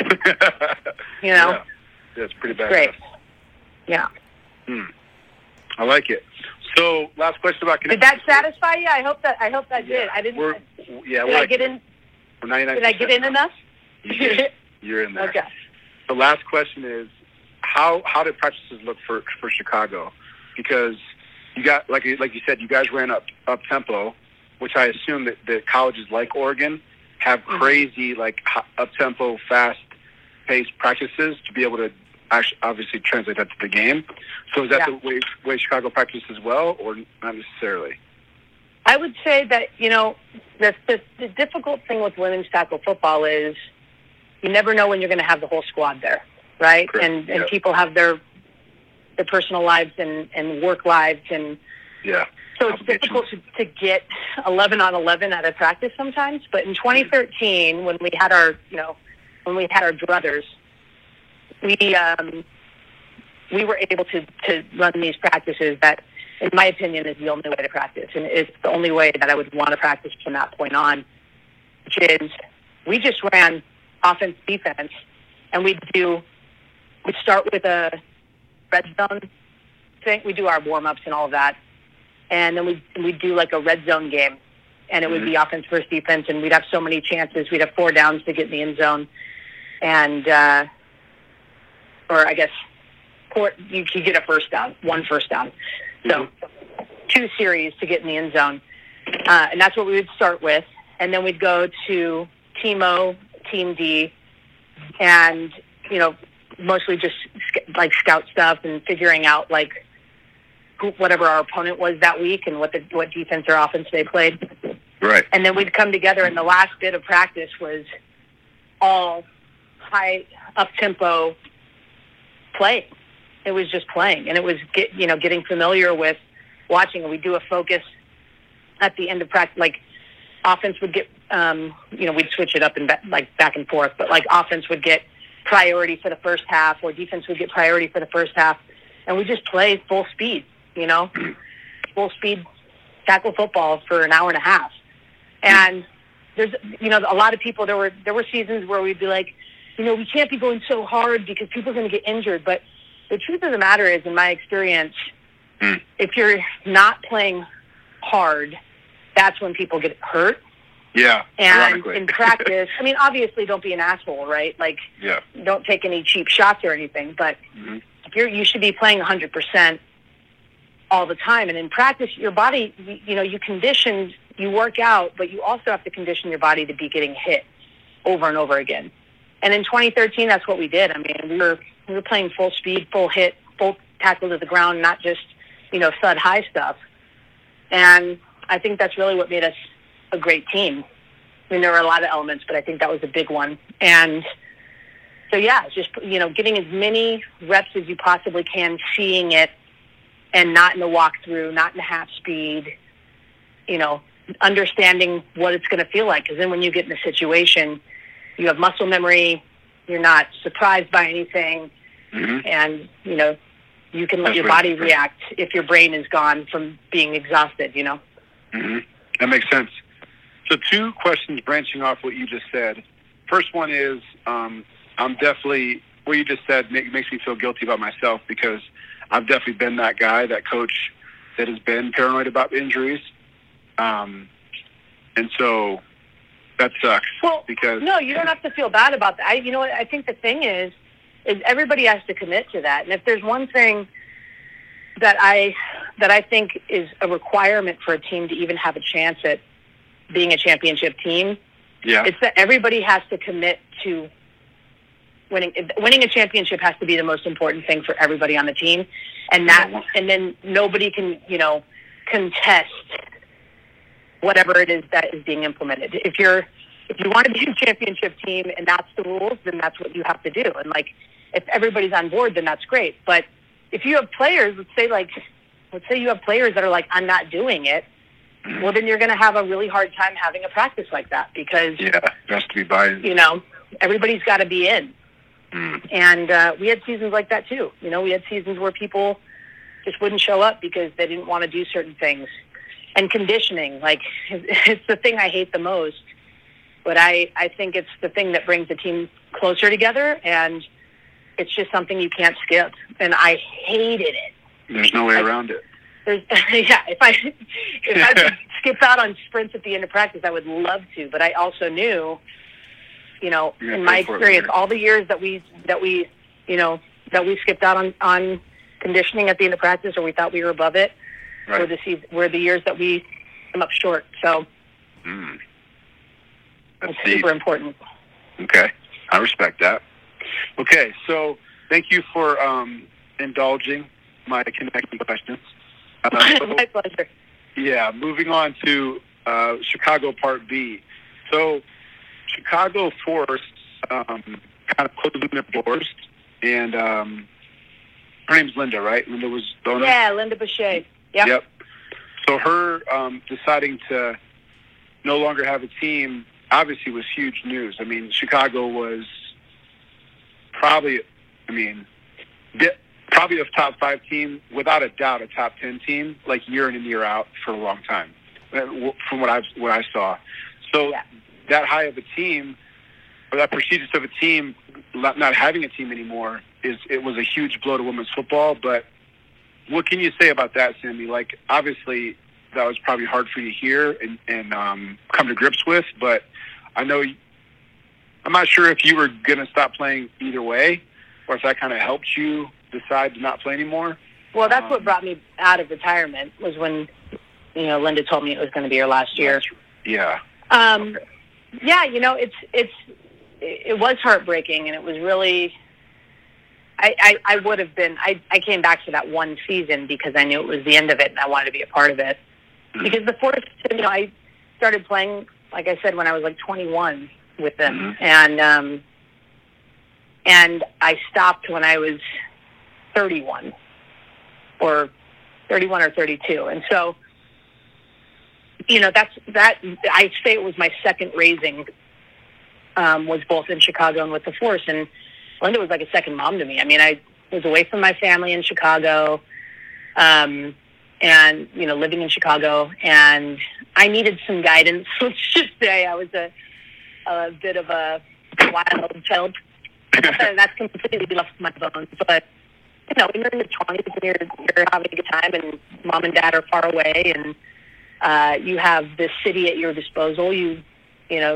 You know, yeah, that's pretty bad. Great. Yeah. Hmm. I like it. So, last question about Did that satisfy you? I hope that I hope that yeah. did. I didn't. We're, yeah, did we're I like, get in? We're ninety-nine Did I get in enough? You did. You're in there. Okay. The last question is, how how did practices look for for Chicago? Because you got like like you said, you guys ran up up tempo, which I assume that, that colleges like Oregon have crazy mm-hmm. like up tempo, fast paced practices to be able to actually obviously translate that to the game. So is that yeah. the way way Chicago practices as well, or not necessarily? I would say that, you know, the, the the difficult thing with women's tackle football is you never know when you're going to have the whole squad there, right? Correct. And and yeah. people have their their personal lives and, and work lives, and yeah. so it's difficult to, to get eleven on eleven at a practice sometimes. But in twenty thirteen, when we had our, you know, when we had our druthers, we um, we were able to, to run these practices that, in my opinion, is the only way to practice, and it's the only way that I would want to practice from that point on, which is we just ran offense, defense, and we do we start with a red zone thing. We do our warm ups and all of that, and then we we do like a red zone game, and it would be offense versus defense, and we'd have so many chances. We'd have four downs to get in the end zone, and uh, or I guess four, you could get a first down, one first down. So two series to get in the end zone. Uh, and that's what we would start with. And then we'd go to Team O, Team D, and, you know, mostly just like scout stuff and figuring out like who, whatever our opponent was that week and what the what defense or offense they played. Right. And then we'd come together, and the last bit of practice was all high up-tempo play. It was just playing, and it was get you know getting familiar with watching. And we do a focus at the end of practice. Like offense would get, um, you know, we'd switch it up and ba- like back and forth. But like offense would get priority for the first half, or defense would get priority for the first half, and we just play full speed. You know, full speed tackle football for an hour and a half. And there's, you know, a lot of people. There were there were seasons where we'd be like, you know, we can't be going so hard because people are going to get injured, but the truth of the matter is, in my experience, mm. if you're not playing hard, that's when people get hurt. Yeah. And in practice, I mean, obviously, don't be an asshole, right? Like, yeah. don't take any cheap shots or anything. But mm-hmm. you're, you should be playing one hundred percent all the time. And in practice, your body, you, you know, you condition, you work out, but you also have to condition your body to be getting hit over and over again. And in twenty thirteen, that's what we did. I mean, we were we were playing full speed, full hit, full tackle to the ground, not just, you know, thud high stuff. And I think that's really what made us a great team. I mean, there were a lot of elements, but I think that was a big one. And so, yeah, just, you know, getting as many reps as you possibly can, seeing it, and not in the walkthrough, not in the half speed, you know, understanding what it's going to feel like. Because then when you get in a situation, you have muscle memory, you're not surprised by anything, mm-hmm. and, you know, you can let That's your body right. react if your brain is gone from being exhausted, you know? Mm-hmm. That makes sense. So two questions branching off what you just said. First one is, um, I'm definitely, what you just said make, makes me feel guilty about myself, because I've definitely been that guy, that coach that has been paranoid about injuries. Um, and so that sucks. Well, because no, you don't have to feel bad about that. I, you know what, I think the thing is, is everybody has to commit to that. And if there's one thing that I, that I think is a requirement for a team to even have a chance at being a championship team, yeah. it's that everybody has to commit to winning. Winning a championship has to be the most important thing for everybody on the team. And that, yeah. and then nobody can, you know, contest whatever it is that is being implemented. If you're, if you want to be a championship team and that's the rules, then that's what you have to do. And like, if everybody's on board, then that's great. But if you have players, let's say like, let's say you have players that are like, I'm not doing it. Well, then you're going to have a really hard time having a practice like that because, yeah, it has to be by, you know, everybody's got to be in. mm. And uh, we had seasons like that too. You know, we had seasons where people just wouldn't show up because they didn't want to do certain things. And conditioning, like, it's the thing I hate the most. But I, I think it's the thing that brings the team closer together, and it's just something you can't skip. And I hated it. There's no way I, around it. There's, yeah, if I if I could skip out on sprints at the end of practice, I would love to. But I also knew, you know, in my experience, all the years that we that we, you know, that we skipped out on, on conditioning at the end of practice, or we thought we were above it, right. were the season, were the years that we came up short. So mm. it's super important. Okay, I respect that. Okay, so thank you for um, indulging my connecting questions. Uh, so, My pleasure. Yeah, moving on to uh, Chicago Part B. So Chicago Force um, kind of closing their doors, and um, her name's Linda, right? Linda was the owner? Yeah, Linda Boucher. Yep. Yep. So her um, deciding to no longer have a team obviously was huge news. I mean, Chicago was probably, I mean, di- probably a top five team, without a doubt, a top ten team, like year in and year out for a long time, from what I what I saw. So yeah. that high of a team, or that prestigious of a team, not, not having a team anymore, is it was a huge blow to women's football. But what can you say about that, Sammy? Like, obviously, that was probably hard for you to hear and, and um, come to grips with. But I know you, I'm not sure if you were going to stop playing either way, or if that kind of helped you decide to not play anymore. Well, that's um, what brought me out of retirement, was when, you know, Linda told me it was going to be her last year. Yeah. Um, okay. Yeah, you know, it's it's it was heartbreaking, and it was really. I, I, I would have been. I, I came back for that one season because I knew it was the end of it, and I wanted to be a part of it. Mm-hmm. Because the Force, you know, I started playing, like I said, when I was like twenty-one with them, mm-hmm. and um, and I stopped when I was thirty-one, or thirty-one or thirty-two, and so. You know, that's that. I'd say it was my second raising. Um, was both in Chicago and with the Force, and Linda was like a second mom to me. I mean, I was away from my family in Chicago, um, and you know, living in Chicago, and I needed some guidance. Let's just say I was a, a bit of a wild child. That's completely left my bones. But you know, when you're in your twenties and you're you're having a good time, and mom and dad are far away, and Uh, you have this city at your disposal. You, you know,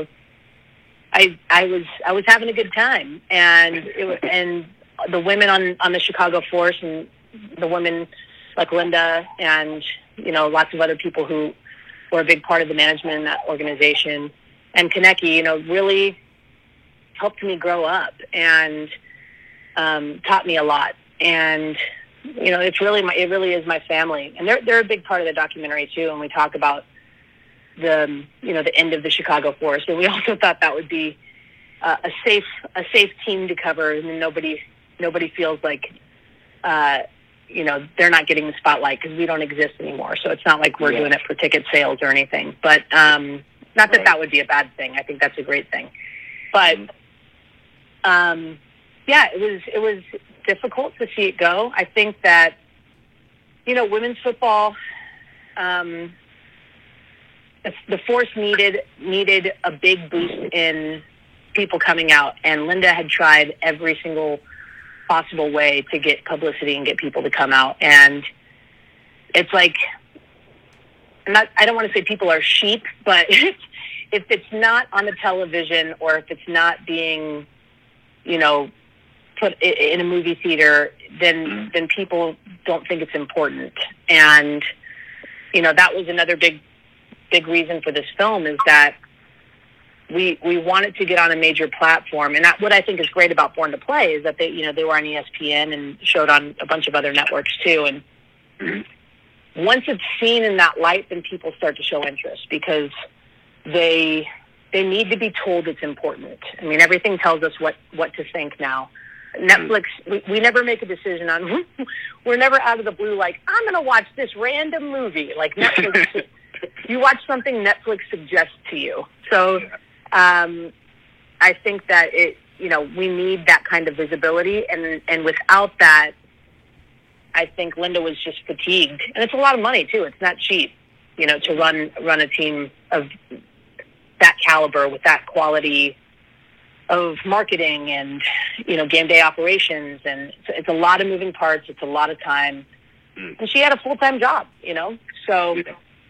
I I was I was having a good time, and it was, and the women on on the Chicago Force, and the women like Linda, and you know, lots of other people who were a big part of the management in that organization, and Konecki, you know, really helped me grow up and um, taught me a lot. And you know, it's really my, it really is my family. And they're, they're a big part of the documentary too. And we talk about the, you know, the end of the Chicago Force. And we also thought that would be uh, a safe, a safe team to cover. And nobody, nobody feels like, uh, you know, they're not getting the spotlight because we don't exist anymore. So it's not like we're yeah. doing it for ticket sales or anything, but um, not that right. that would be a bad thing. I think that's a great thing, but um, yeah, it was, it was, difficult to see it go. I think that, you know, women's football, um, the Force needed needed a big boost in people coming out, and Linda had tried every single possible way to get publicity and get people to come out. And it's like, I'm not, I don't want to say people are sheep, but if it's not on the television, or if it's not being, you know, put in a movie theater, then mm-hmm. then people don't think it's important. And you know, that was another big big reason for this film, is that we we wanted to get on a major platform. And that, what I think is great about Born to Play is that they you know they were on E S P N and showed on a bunch of other networks too. And mm-hmm. once it's seen in that light, then people start to show interest, because they they need to be told it's important. I mean, everything tells us what what to think now. Netflix, we, we never make a decision on, we're never out of the blue like, I'm going to watch this random movie. Like Netflix, you watch something Netflix suggests to you. So um, I think that it, you know, we need that kind of visibility. And, and without that, I think Linda was just fatigued. And it's a lot of money, too. It's not cheap, you know, to run run a team of that caliber with that quality of marketing and, you know, game day operations. And it's, it's a lot of moving parts. It's a lot of time. And she had a full-time job, you know. So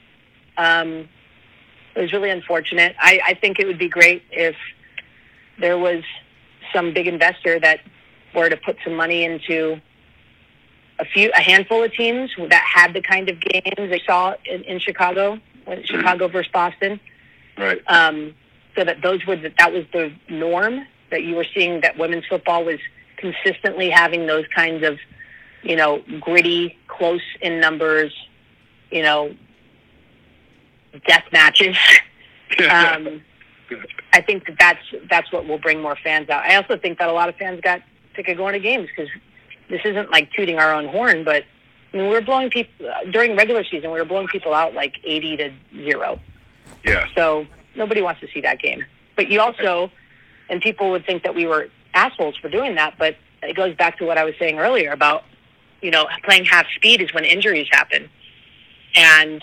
um, it was really unfortunate. I, I think it would be great if there was some big investor that were to put some money into a few, a handful of teams that had the kind of games they saw in, in Chicago, when Chicago versus Boston. Right. Um, so that those were the, that was the norm, that you were seeing that women's football was consistently having those kinds of, you know, gritty, close in numbers, you know, death matches. um, I think that that's, that's what will bring more fans out. I also think that a lot of fans got sick of going to games because this isn't like tooting our own horn, but I mean, we were blowing people during regular season. We were blowing people out like eighty to zero. Yeah. So nobody wants to see that game. But you also, and people would think that we were assholes for doing that, but it goes back to what I was saying earlier about, you know, playing half speed is when injuries happen. And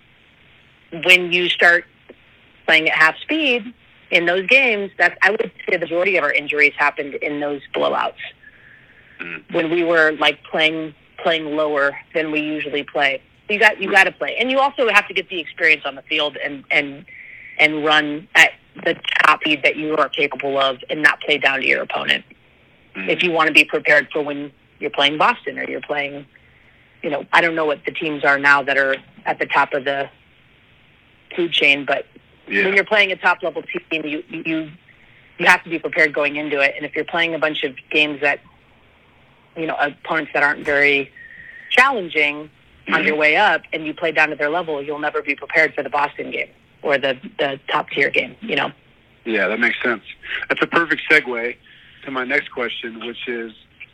when you start playing at half speed in those games, that's, I would say the majority of our injuries happened in those blowouts. Mm. When we were like playing playing lower than we usually play. You got you got to play. And you also have to get the experience on the field and and and run at the top speed that you are capable of and not play down to your opponent. Mm. If you want to be prepared for when you're playing Boston or you're playing, you know, I don't know what the teams are now that are at the top of the food chain, but yeah. When you're playing a top level team, you you you have to be prepared going into it. And if you're playing a bunch of games that, you know, opponents that aren't very challenging mm-hmm. on your way up and you play down to their level, you'll never be prepared for the Boston game or the, the top tier game, you know? Yeah, that makes sense. That's a perfect segue to my next question, which is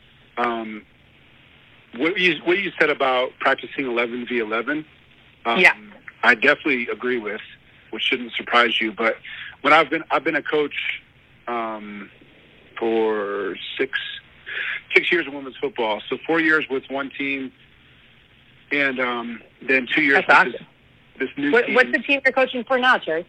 um, what you what you said about practicing eleven v eleven. Um, yeah. I definitely agree with, which shouldn't surprise you. But when I've been I've been a coach um, for six six years of women's football. So four years with one team, and um, then two years That's with awesome. this, this new what, team. What's the team you're coaching for now, Terry?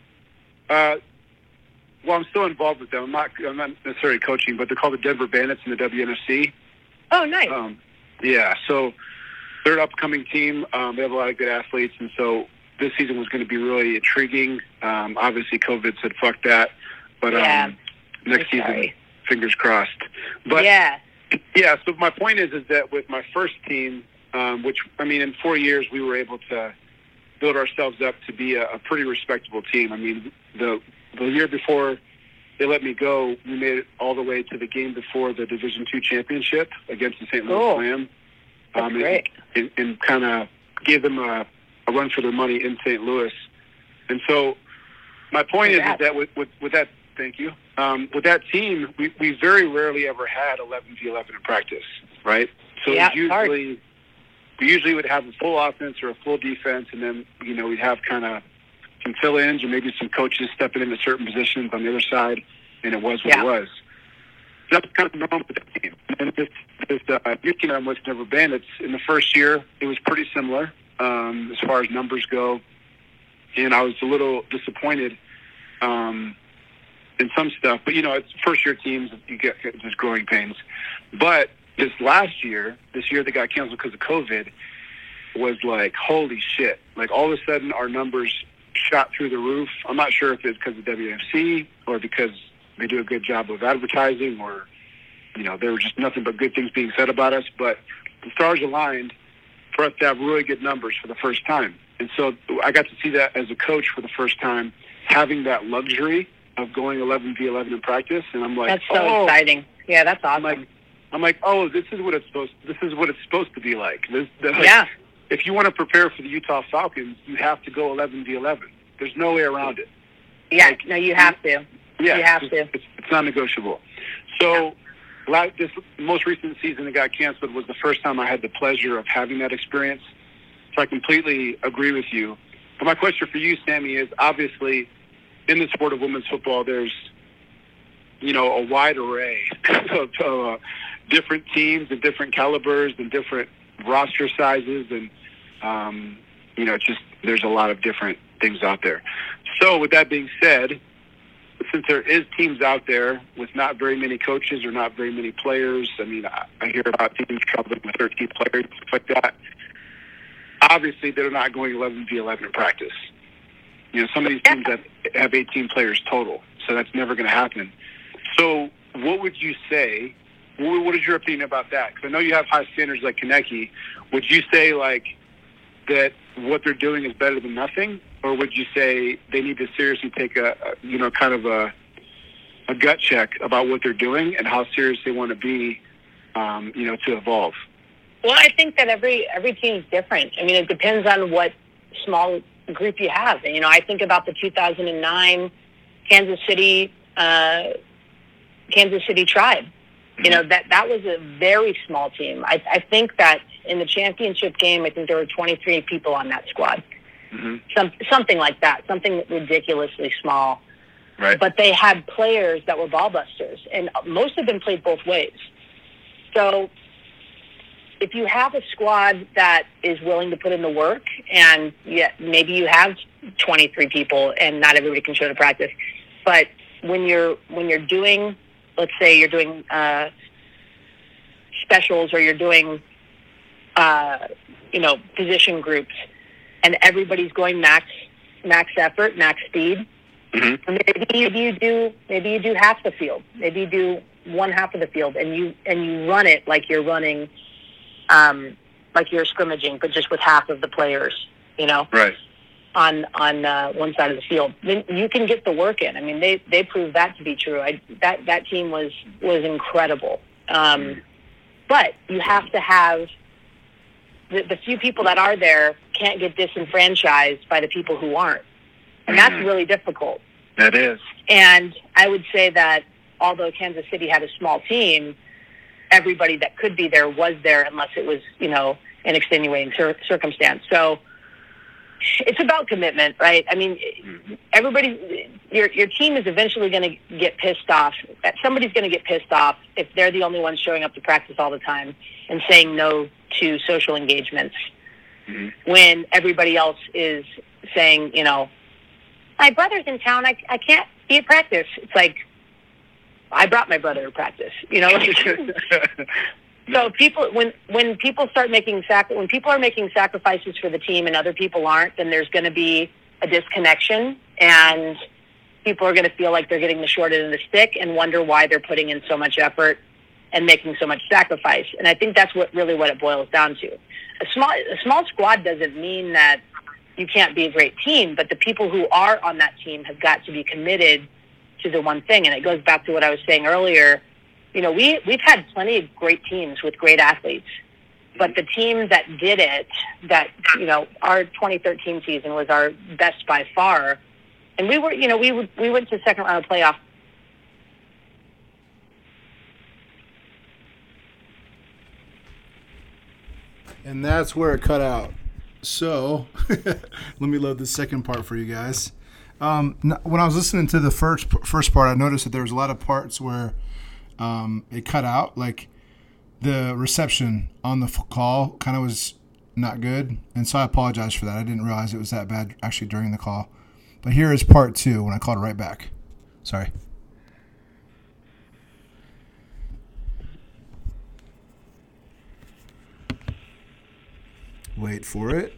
Uh, well, I'm still involved with them. I'm not I'm not necessarily coaching, but they're called the Denver Bandits in the W N F C. Oh, nice. Um, yeah, so they're an upcoming team. Um, they have a lot of good athletes, and so this season was going to be really intriguing. Um, obviously, COVID said fuck that, but yeah. um, next I'm season, sorry. fingers crossed. But yeah, yeah. So my point is, is that with my first team, um, which I mean, in four years, we were able to build ourselves up to be a, a pretty respectable team. I mean, the the year before they let me go, we made it all the way to the game before the Division Two championship against the Saint Louis cool. Slam. That's um, great. And, and, and kind of gave them a, a run for their money in Saint Louis. And so my point Congrats. is, is that with, with, with that, thank you, um, with that team, we, we very rarely ever had eleven v eleven in practice, right? So yeah, usually, we usually would have a full offense or a full defense, and then, you know, we'd have kind of some fill-ins or maybe some coaches stepping into certain positions on the other side, and it was what yeah. it was. That's kind of normal with the team. And this, this uh, new team I'm with, Denver Bandits, in the first year, it was pretty similar um, as far as numbers go. And I was a little disappointed um, in some stuff. But, you know, it's first-year teams, you get just growing pains. But this last year, this year that got canceled because of COVID, was like, holy shit. Like, all of a sudden, our numbers shot through the roof. I'm not sure if it's because of W N F C or because they do a good job of advertising or, you know, there were just nothing but good things being said about us. But the stars aligned for us to have really good numbers for the first time. And so I got to see that as a coach for the first time, having that luxury of going eleven v eleven in practice. And I'm like, that's so oh. exciting. Yeah, that's awesome. I'm like, I'm like, oh, this is what it's supposed. This is what it's supposed to be like. This, like yeah. If you want to prepare for the Utah Falcons, you have to go eleven v eleven. There's no way around it. Yeah, like, no, you have to. Yeah, you have it's, to. It's, it's non-negotiable. So, like this most recent season that got canceled was the first time I had the pleasure of having that experience. So I completely agree with you. But my question for you, Sammy, is obviously in the sport of women's football, there's, you know, a wide array of uh, different teams and different calibers and different roster sizes. And, um, you know, just there's a lot of different things out there. So with that being said, since there is teams out there with not very many coaches or not very many players, I mean, I, I hear about teams struggling with thirteen players, stuff like that. Obviously, they're not going eleven v eleven in practice. You know, some of these teams have, have eighteen players total, so that's never going to happen. So what would you say, what is your opinion about that? Because I know you have high standards like Konecny. Would you say, like, that what they're doing is better than nothing? Or would you say they need to seriously take a, a you know, kind of a, a gut check about what they're doing and how serious they want to be, um, you know, to evolve? Well, I think that every every team is different. I mean, it depends on what small group you have. And, you know, I think about the two thousand nine Kansas City uh, Kansas City Tribe. You know, that that was a very small team. I, I think that in the championship game, I think there were twenty-three people on that squad. Mm-hmm. Some, something like that, something ridiculously small. Right. But they had players that were ball busters, and most of them played both ways. So if you have a squad that is willing to put in the work, and yeah, maybe you have twenty-three people and not everybody can show to practice, but when you're when you're doing, let's say you're doing uh, specials or you're doing, uh, you know, position groups, and everybody's going max max effort, max speed. Mm-hmm. Maybe you do maybe you do half the field. Maybe you do one half of the field, and you and you run it like you're running, um, like you're scrimmaging, but just with half of the players. You know, right on on uh, one side of the field. Then you can get the work in. I mean, they they proved that to be true. I, that that team was was incredible. Um, mm-hmm. But you have to have. The, the few people that are there can't get disenfranchised by the people who aren't. And that's mm-hmm. really difficult. That is. And I would say that although Kansas City had a small team, everybody that could be there was there unless it was, you know, an extenuating cir- circumstance. So it's about commitment, right? I mean, mm-hmm. everybody, your your team is eventually going to get pissed off. Somebody's going to get pissed off if they're the only ones showing up to practice all the time and saying no to social engagements mm-hmm. when everybody else is saying, you know, my brother's in town, I, I can't be at practice. It's like, I brought my brother to practice, you know? So people, when, when people start making sac, when people are making sacrifices for the team and other people aren't, then there's going to be a disconnection, and people are going to feel like they're getting the short end of the stick and wonder why they're putting in so much effort and making so much sacrifice. And I think that's what really what it boils down to. A small a small squad doesn't mean that you can't be a great team, but the people who are on that team have got to be committed to the one thing. And it goes back to what I was saying earlier. You know, we, we've had plenty of great teams with great athletes, but the team that did it, that, you know, our twenty thirteen season was our best by far. And we were, you know, we would, we went to the second round of playoff. And that's where it cut out. So let me load the second part for you guys. Um, when I was listening to the first first part, I noticed that there was a lot of parts where um, it cut out. Like the reception on the call kind of was not good. And so I apologize for that. I didn't realize it was that bad actually during the call. But here is part two when I called it right back. Sorry. Wait for it.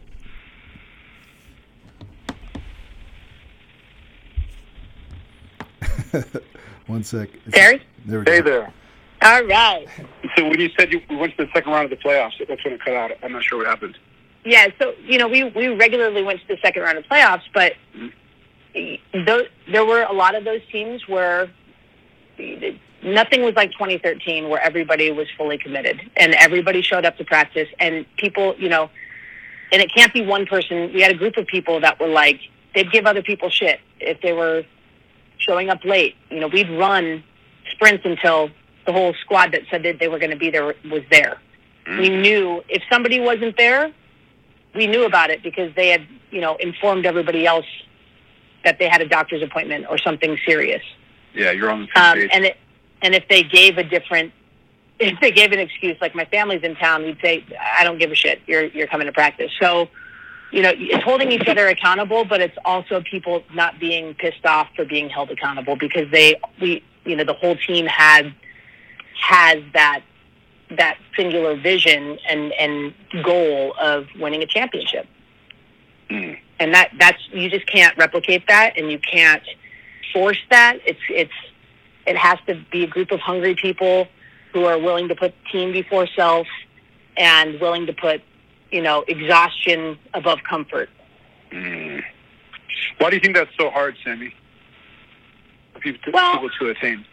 One sec. Terry? There we go. Hey there. All right. So when you said you went to the second round of the playoffs, that's when it cut out. I'm not sure what happened. Yeah, so, you know, we, we regularly went to the second round of playoffs, but mm-hmm. those, there were a lot of those teams where nothing was like twenty thirteen, where everybody was fully committed and everybody showed up to practice, and people, you know, and it can't be one person. We had a group of people that were like, they'd give other people shit if they were showing up late. You know, we'd run sprints until the whole squad that said that they were going to be there was there. Mm-hmm. We knew if somebody wasn't there, we knew about it because they had, you know, informed everybody else that they had a doctor's appointment or something serious. Yeah, you're on the same um, page. And it, and if they gave a different, if they gave an excuse, like my family's in town, we'd say, I don't give a shit. You're you're coming to practice. So, you know, it's holding each other accountable, but it's also people not being pissed off for being held accountable because they, we, you know, the whole team had has that that singular vision and, and goal of winning a championship. Mm. And that that's you just can't replicate that, and you can't force that. It's it's it has to be a group of hungry people who are willing to put team before self and willing to put, you know, exhaustion above comfort. Mm. Why do you think that's so hard, Sammy? For people to, well, people to attain.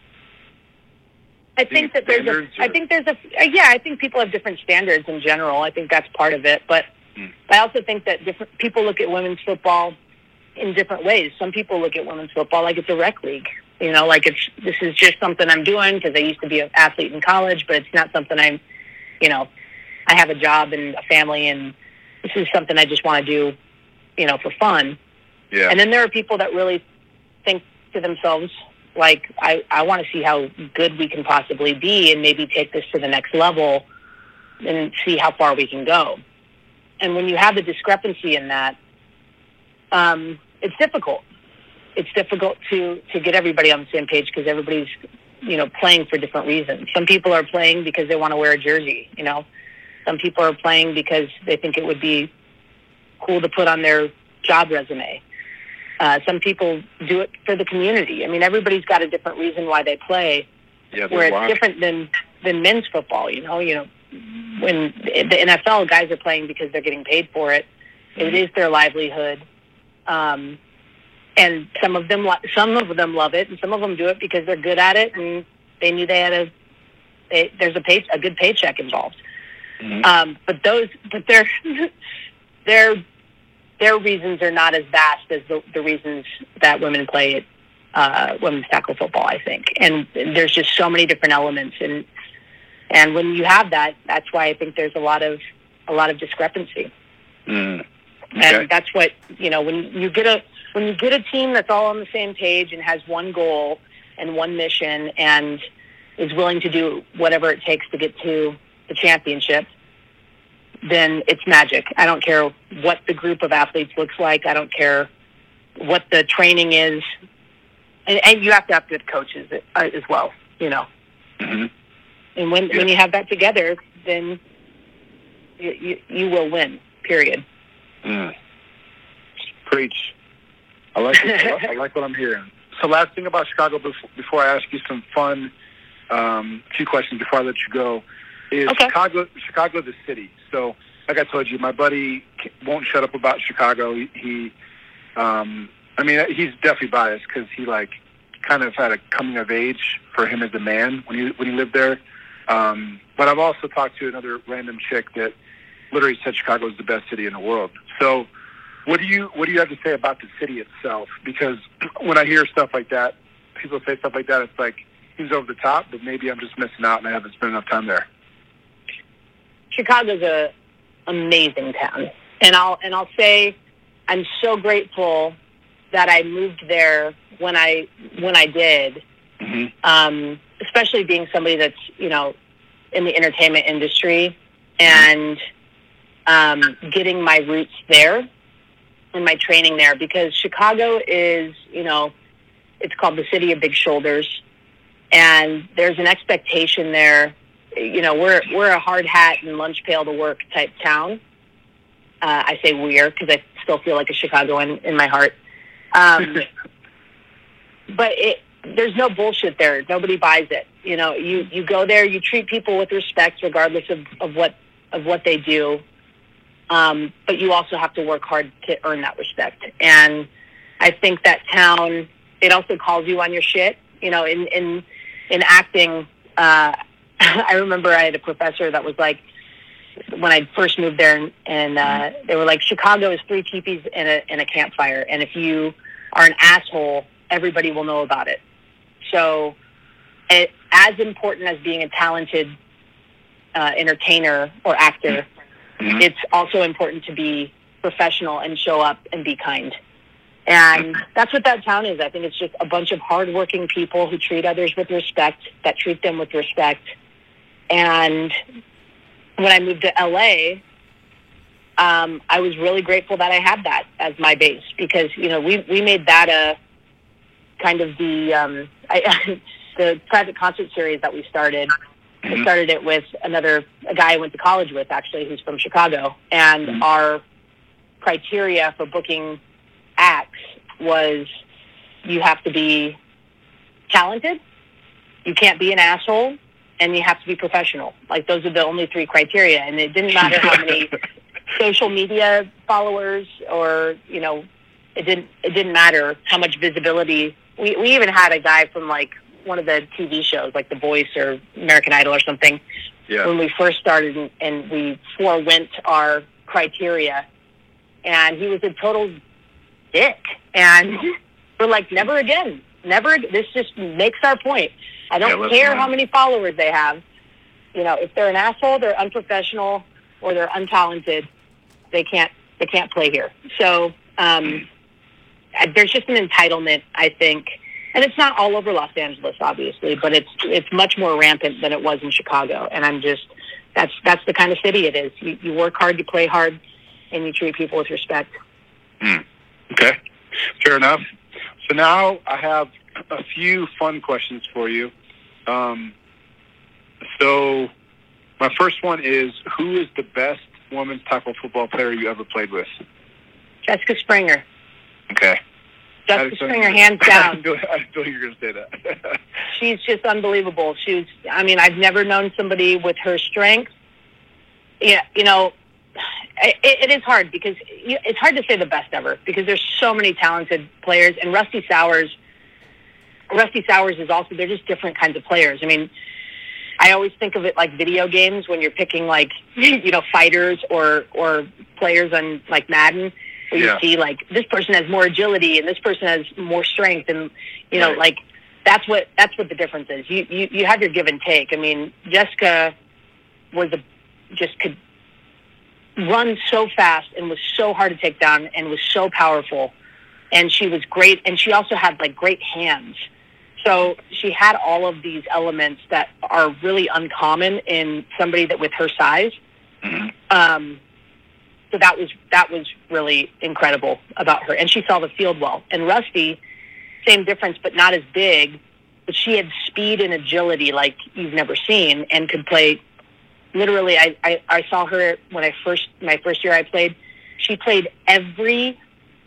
I think that there's a. Or? I think there's a. Yeah, I think people have different standards in general. I think that's part of it, but mm. I also think that different people look at women's football in different ways. Some people look at women's football like it's a rec league. You know, like it's this is just something I'm doing because I used to be an athlete in college, but it's not something I'm. You know, I have a job and a family, and this is something I just want to do. You know, for fun. Yeah. And then there are people that really think to themselves, like, I, I want to see how good we can possibly be and maybe take this to the next level and see how far we can go. And when you have the discrepancy in that, um, it's difficult. It's difficult to, to get everybody on the same page because everybody's, you know, playing for different reasons. Some people are playing because they want to wear a jersey, you know. Some people are playing because they think it would be cool to put on their job resume. Uh, some people do it for the community. I mean, everybody's got a different reason why they play. Yeah, where it's wild. different than, than men's football. You know, you know, when the N F L guys are playing because they're getting paid for it, mm-hmm. It is their livelihood. Um, and some of them, some of them love it, and some of them do it because they're good at it, and they knew they had a. They, there's a pay, a good paycheck involved. Mm-hmm. Um, but those, but they're they're. Their reasons are not as vast as the, the reasons that women play uh, women's tackle football, I think. And there's just so many different elements, and and when you have that, that's why I think there's a lot of a lot of discrepancy. Mm. Okay. And that's what you know when you get a when you get a team that's all on the same page and has one goal and one mission and is willing to do whatever it takes to get to the championship. Then it's magic. I don't care what the group of athletes looks like. I don't care what the training is. And, and you have to have good coaches as well, you know. Mm-hmm. And when yeah. when you have that together, then you, you, you will win, period. Mm. Preach. I like it. I like what I'm hearing. So last thing about Chicago before, before I ask you some fun um, few questions before I let you go is okay. Chicago, Chicago the city. So, like I told you, my buddy won't shut up about Chicago. He, he um, I mean, he's definitely biased because he like kind of had a coming of age for him as a man when he when he lived there. Um, but I've also talked to another random chick that literally said Chicago is the best city in the world. So, what do you what do you have to say about the city itself? Because when I hear stuff like that, people say stuff like that, it's like he's over the top, but maybe I'm just missing out and I haven't spent enough time there. Chicago's a amazing town, and I'll and I'll say I'm so grateful that I moved there when I when I did, mm-hmm. um, especially being somebody that's you know in the entertainment industry and um, getting my roots there and my training there because Chicago is you know it's called the city of big shoulders, and there's an expectation there. You know, we're we're a hard hat and lunch pail to work type town. Uh, I say we're because I still feel like a Chicagoan in my heart. Um, but it, there's no bullshit there. Nobody buys it. You know, you, you go there, you treat people with respect regardless of, of what of what they do. Um, but you also have to work hard to earn that respect. And I think that town, it also calls you on your shit. You know, in in in acting. Uh, I remember I had a professor that was like, when I first moved there, and, and uh, they were like, Chicago is three teepees and a, and a campfire. And if you are an asshole, everybody will know about it. So it, as important as being a talented uh, entertainer or actor, mm-hmm. it's also important to be professional and show up and be kind. And that's what that town is. I think it's just a bunch of hardworking people who treat others with respect, that treat them with respect. And when I moved to L A, um, I was really grateful that I had that as my base, because, you know, we, we made that a kind of the, um, I, the private concert series that we started. Mm-hmm. I started it with another, a guy I went to college with, actually, who's from Chicago. And mm-hmm. our criteria for booking acts was you have to be talented, you can't be an asshole, and you have to be professional. Like, those are the only three criteria. And it didn't matter how many social media followers or, you know, it didn't it didn't matter how much visibility. We we even had a guy from, like, one of the T V shows, like The Voice or American Idol or something, yeah. when we first started, and, and we forewent our criteria, and he was a total dick. And we're like, never again. Never. This just makes our point. I don't yeah, care how many followers they have. You know, if they're an asshole, they're unprofessional, or they're untalented, they can't they can't play here. So um, there's just an entitlement, I think, and it's not all over Los Angeles, obviously, but it's it's much more rampant than it was in Chicago. And I'm just that's that's the kind of city it is. You, you work hard, you play hard, and you treat people with respect. Mm. Okay, fair enough. So now I have a few fun questions for you. Um, so my first one is, who is the best women's tackle football player you ever played with? Jessica Springer. Okay. Jessica Springer, hands down. I feel, I feel you're going to say that. She's just unbelievable. She's, I mean, I've never known somebody with her strength. Yeah, you know, it, it is hard because you, it's hard to say the best ever because there's so many talented players. And Rusty Sowers, Rusty Sowers is also, they're just different kinds of players. I mean, I always think of it like video games when you're picking, like, you know, fighters or, or players on, like, Madden, where you yeah. see, like, this person has more agility and this person has more strength. And, you know, right. like, that's what that's what the difference is. You, you, you have your give and take. I mean, Jessica was a, just could run so fast and was so hard to take down and was so powerful. And she was great. And she also had, like, great hands. So she had all of these elements that are really uncommon in somebody that with her size. Mm-hmm. Um, so that was that was really incredible about her. And she saw the field well. And Rusty, same difference, but not as big. But she had speed and agility like you've never seen, and could play. Literally, I, I, I saw her when I first my first year I played. She played every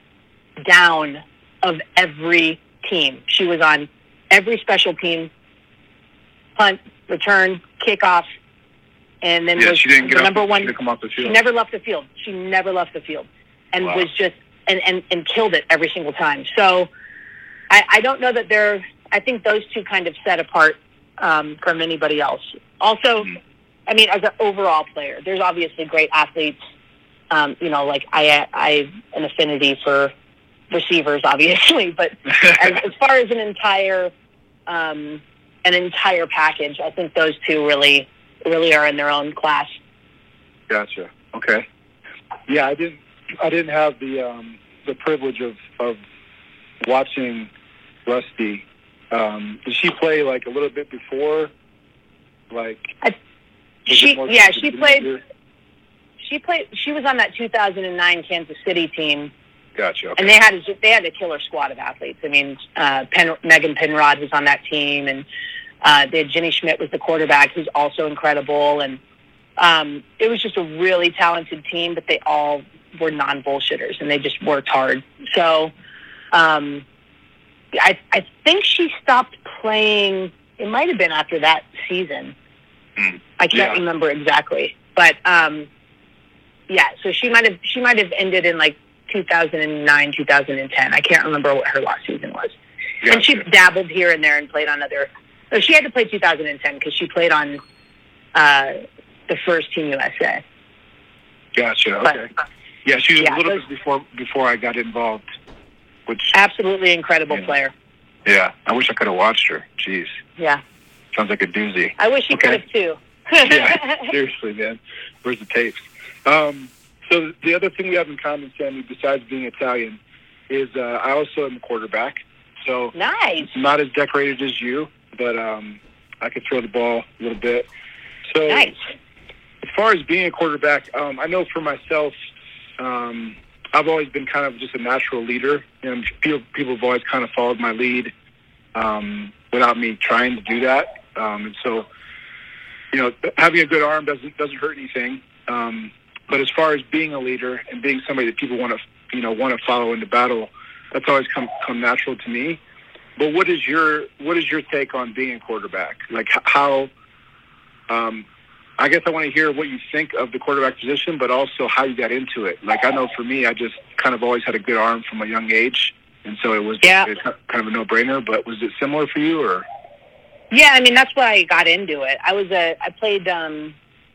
down of every team. She was on every special team, punt, return, kickoff, and then yeah, was she didn't get the number up, one. She, didn't come off the field. She never left the field. She never left the field, and wow. was just and, and, and killed it every single time. So I, I don't know that they're. I think those two kind of set apart um, from anybody else. Also, mm-hmm. I mean, as an overall player, there's obviously great athletes. Um, you know, like I, I have an affinity for receivers, obviously, but as, as far as an entire, um, an entire package, I think those two really, really are in their own class. Gotcha. Okay. Yeah, I didn't, I didn't have the um, the privilege of, of watching Rusty. Um, did she play like a little bit before? Like, I, she, yeah, she played. Year? She played. She was on that two thousand nine Kansas City team. Gotcha. Okay. And they had a, they had a killer squad of athletes. I mean, uh, Pen, Megan Penrod was on that team, and uh, they had Jenny Schmidt was the quarterback, who's also incredible. And um, it was just a really talented team, but they all were non-bullshitters, and they just worked hard. So um, I I think she stopped playing. It might have been after that season. Mm. I can't yeah. remember exactly, but um, yeah. So she might have she might have ended in like two thousand nine, two thousand ten. I can't remember what her last season was. Gotcha. And she dabbled here and there and played on other. So she had to play two thousand ten because she played on uh, the first Team U S A. Gotcha. Okay. But, yeah, she was yeah, a little those, bit before before I got involved. Which absolutely incredible yeah. player. Yeah, I wish I could have watched her. Jeez. Yeah. Sounds like a doozy. I wish you Okay. could have too. Yeah, seriously, man. Where's the tapes? Um, so the other thing we have in common, Sammy, besides being Italian, is uh, I also am a quarterback. So Nice. not as decorated as you, but um, I can throw the ball a little bit. So Nice. as far as being a quarterback, um, I know for myself, um, I've always been kind of just a natural leader. And people, people have always kind of followed my lead um, without me trying to do that. Um, and so, you know, having a good arm doesn't doesn't hurt anything. Um, but as far as being a leader and being somebody that people want to, you know, want to follow into battle, that's always come come natural to me. But what is your what is your take on being a quarterback? Like how? Um, I guess I want to hear what you think of the quarterback position, but also how you got into it. Like I know for me, I just kind of always had a good arm from a young age, and so it was Yeah. it was kind of a no-brainer. But was it similar for you, or? Yeah, I mean that's why I got into it. I was a I played um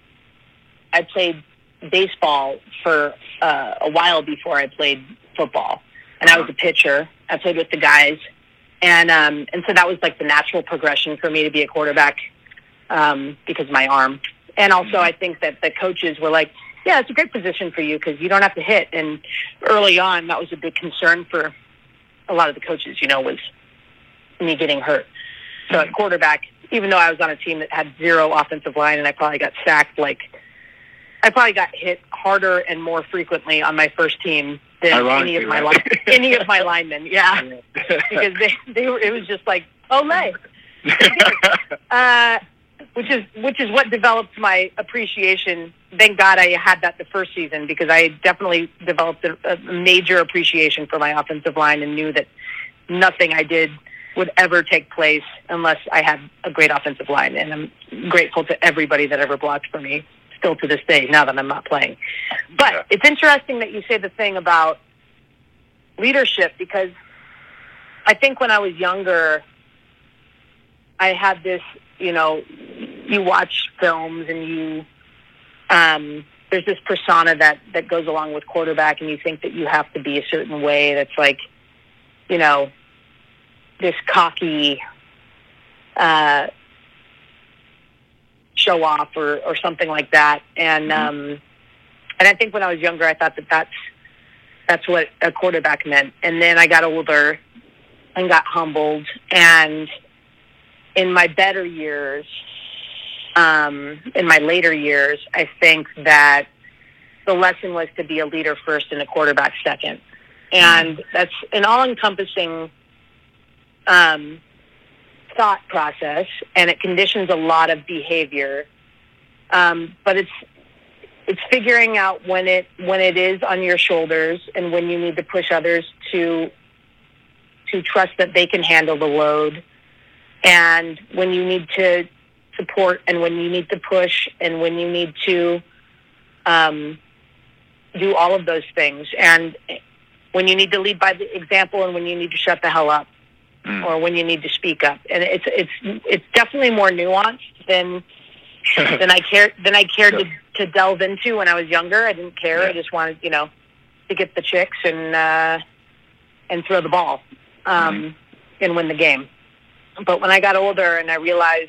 I played baseball for uh, a while before I played football, and I was a pitcher. I played with the guys, and um and so that was like the natural progression for me to be a quarterback um, because of my arm. And also, I think that the coaches were like, "Yeah, it's a great position for you because you don't have to hit." And early on, that was a big concern for a lot of the coaches. You know, was me getting hurt. So at quarterback, even though I was on a team that had zero offensive line and I probably got sacked, like I probably got hit harder and more frequently on my first team than any of my right? li- any of my linemen. Yeah, because they they were. It was just like Olay, uh, which is which is what developed my appreciation. Thank God I had that the first season because I definitely developed a, a major appreciation for my offensive line and knew that nothing I did would ever take place unless I had a great offensive line. And I'm grateful to everybody that ever blocked for me, still to this day, now that I'm not playing. But Yeah. it's interesting that you say the thing about leadership because I think when I was younger, I had this, you know, you watch films and you, um, there's this persona that, that goes along with quarterback and you think that you have to be a certain way that's like, you know, this cocky uh, show off or, or something like that. And Mm-hmm. um, and I think when I was younger, I thought that that's, that's what a quarterback meant. And then I got older and got humbled. And in my better years, um, in my later years, I think that the lesson was to be a leader first and a quarterback second. And that's an all-encompassing um, thought process, and it conditions a lot of behavior. Um, but it's it's figuring out when it when it is on your shoulders and when you need to push others to to trust that they can handle the load, and when you need to support and when you need to push and when you need to um, do all of those things, and when you need to lead by the example and when you need to shut the hell up. Mm. Or when you need to speak up, and it's it's it's definitely more nuanced than than I care than I cared to, to delve into when I was younger. I didn't care. Yeah. I just wanted, you know, to get the chicks and uh, and throw the ball um, Mm. and win the game. But when I got older and I realized,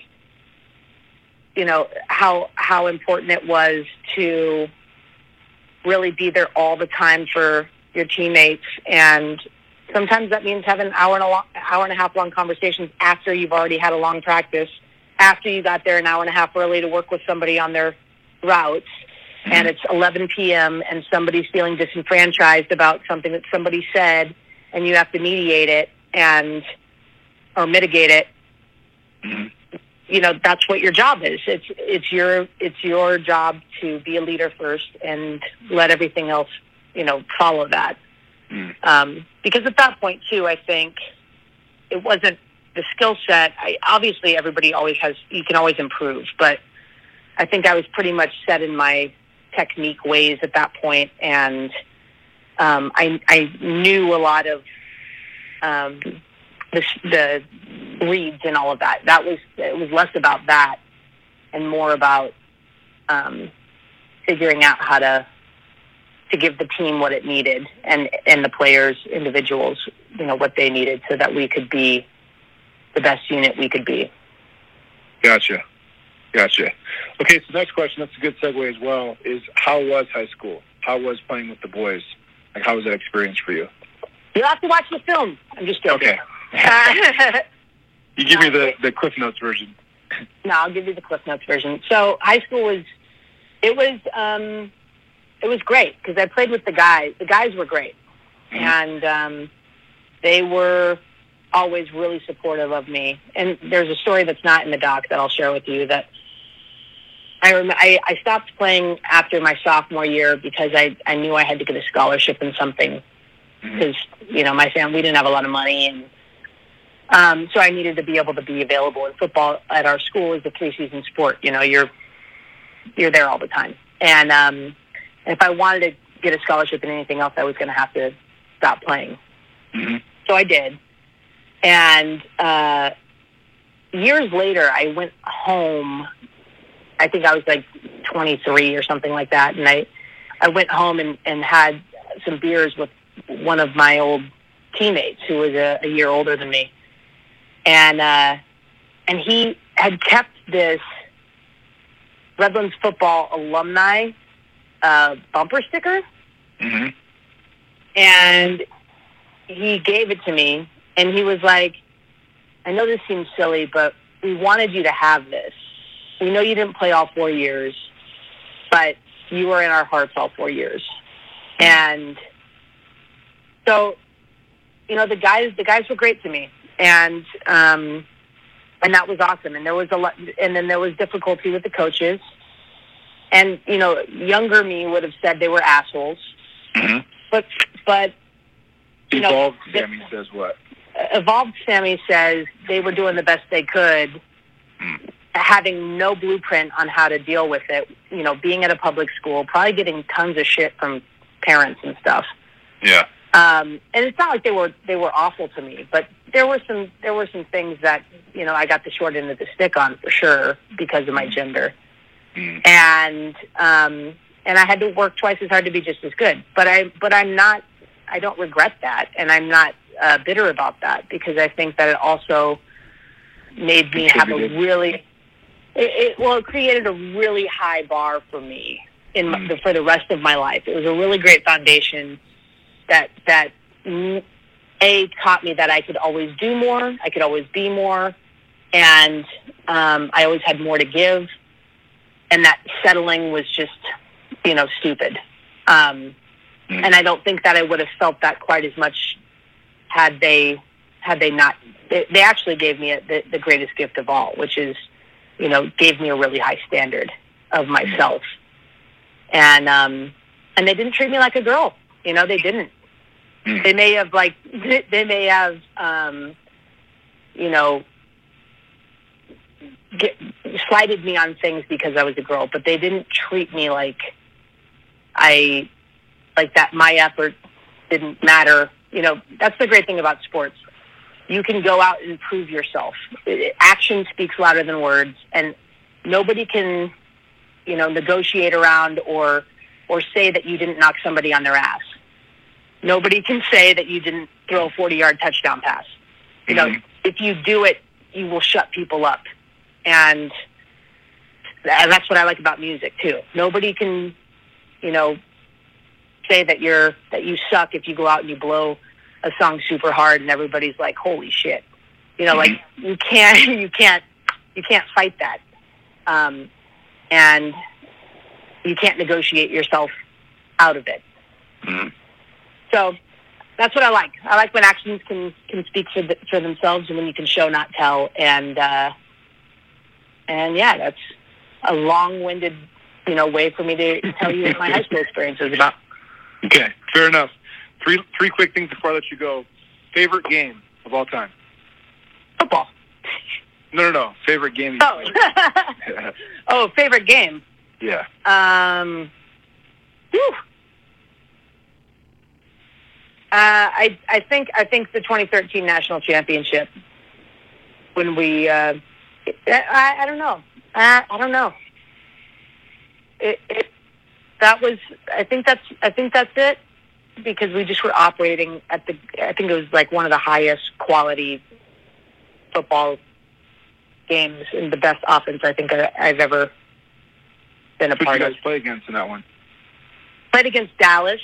you know, how how important it was to really be there all the time for your teammates. And sometimes that means having an hour and a long, hour and a half long conversations after you've already had a long practice, after you got there an hour and a half early to work with somebody on their routes, Mm-hmm. and it's eleven p.m. and somebody's feeling disenfranchised about something that somebody said, and you have to mediate it and or mitigate it. Mm-hmm. You know, that's what your job is. It's it's your it's your job to be a leader first and let everything else, you know, follow that. Mm. Um, because at that point too, I think it wasn't the skill set. I, obviously, everybody always has. You can always improve, but I think I was pretty much set in my technique ways at that point, and um, I I knew a lot of um, the the reads and all of that. That was it was less about that and more about um, figuring out how to. to give the team what it needed and, and the players, individuals, you know, what they needed so that we could be the best unit we could be. Gotcha. Gotcha. Okay, so next question, that's a good segue as well, is how was high school? How was playing with the boys? Like, how was that experience for you? You'll have to watch the film. I'm just joking. Okay. You give me the, the Cliff Notes version. No, I'll give you the Cliff Notes version. So high school was, it was, um, it was great because I played with the guys. The guys were great. Mm-hmm. And um, they were always really supportive of me. And there's a story that's not in the doc that I'll share with you that I, rem- I, I stopped playing after my sophomore year because I, I knew I had to get a scholarship in something because, mm-hmm. you know, my family, we didn't have a lot of money. And um, so I needed to be able to be available. And football at our school is a three-season sport. You know, you're you're there all the time. And um, if I wanted to get a scholarship in anything else, I was going to have to stop playing. Mm-hmm. So I did. And uh, years later, I went home. I think I was like twenty-three or something like that. And I, I went home and, and had some beers with one of my old teammates who was a, a year older than me. And uh, and he had kept this Redlands football alumni uh, bumper sticker. Mm-hmm. And he gave it to me. And he was like, I know this seems silly, but we wanted you to have this. We know you didn't play all four years, but you were in our hearts all four years. And so, you know, the guys, the guys were great to me. And, um, and that was awesome. And there was a lot, and then there was difficulty with the coaches. And, you know, younger me would have said they were assholes. Mm-hmm. But, but, you Evolved know, Sammy the, says what? Evolved Sammy says they were doing the best they could, mm. having no blueprint on how to deal with it. You know, being at a public school, probably getting tons of shit from parents and stuff. Yeah. Um, and it's not like they were they were awful to me, but there were some there were some things that, you know, I got the short end of the stick on for sure because of my gender. Mm. And um, and I had to work twice as hard to be just as good. But I but I'm not I don't regret that, and I'm not uh, bitter about that because I think that it also made me have a really it, it well it created a really high bar for me in my, the, for the rest of my life. It was a really great foundation that that a taught me that I could always do more, I could always be more, and um, I always had more to give, and that settling was just, you know, stupid. Um, and I don't think that I would have felt that quite as much had they had they not. They, they actually gave me a, the, the greatest gift of all, which is, you know, gave me a really high standard of myself, and um, and they didn't treat me like a girl. You know, they didn't. They may have, like, they may have, um, you know, get, slighted me on things because I was a girl, but they didn't treat me like I, like that my effort didn't matter. You know, that's the great thing about sports. You can go out and prove yourself. Action speaks louder than words, and nobody can, you know, negotiate around or or say that you didn't knock somebody on their ass. Nobody can say that you didn't throw a forty-yard touchdown pass. You know, mm-hmm. if you do it, you will shut people up. And, and that's what I like about music, too. Nobody can, you know, say that you're that you suck if you go out and you blow a song super hard and everybody's like, holy shit. You know, mm-hmm. like, you can't, you can't, you can't fight that. Um, and you can't negotiate yourself out of it. Mm-hmm. So that's what I like. I like when actions can, can speak for the, for themselves and when you can show, not tell. And, uh, and yeah, that's a long-winded, you know, way for me to tell you what my high school experience is about. Okay, fair enough. Three three quick things before I let you go. Favorite game of all time? Football. No, no, no. Favorite game. Oh, oh, favorite game. Yeah. Um. Whew. Uh, I I think I think the twenty thirteen national championship when we uh, I, I don't know I, I don't know it, it that was I think that's I think that's it because we just were operating at the I think it was like one of the highest quality football games and the best offense I think I, I've ever been a Who part did you of. guys play against in that one? Played against Dallas,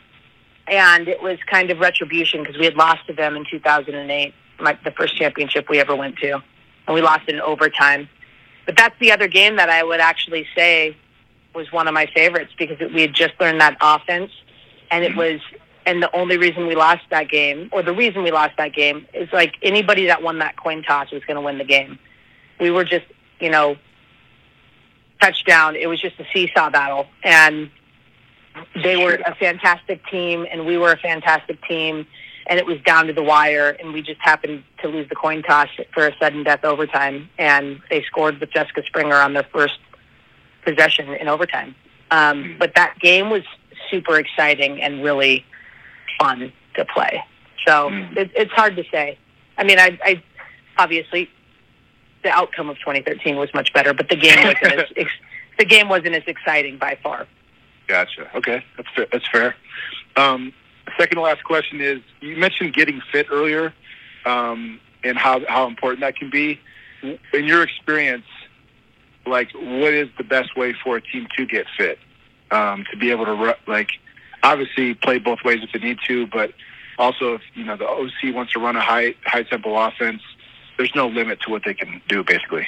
and it was kind of retribution because we had lost to them in two thousand eight, my, the first championship we ever went to, and we lost in overtime. But that's the other game that I would actually say was one of my favorites because it, we had just learned that offense, and it was, and the only reason we lost that game, or the reason we lost that game, is like anybody that won that coin toss was going to win the game. We were just, you know, touchdown. It was just a seesaw battle, and they were a fantastic team, and we were a fantastic team, and it was down to the wire, and we just happened to lose the coin toss for a sudden death overtime, and they scored with Jessica Springer on their first possession in overtime. Um, but that game was super exciting and really fun to play. So it, it's hard to say. I mean, I, I obviously the outcome of twenty thirteen was much better, but the game wasn't as ex- the game wasn't as exciting by far. Gotcha. Okay, that's fair. That's fair. Um, second to last question is: you mentioned getting fit earlier, um, and how how important that can be. In your experience, like, what is the best way for a team to get fit? Um, to be able to ru- like, obviously play both ways if they need to, but also if you know the O C wants to run a high high tempo offense, there's no limit to what they can do, basically.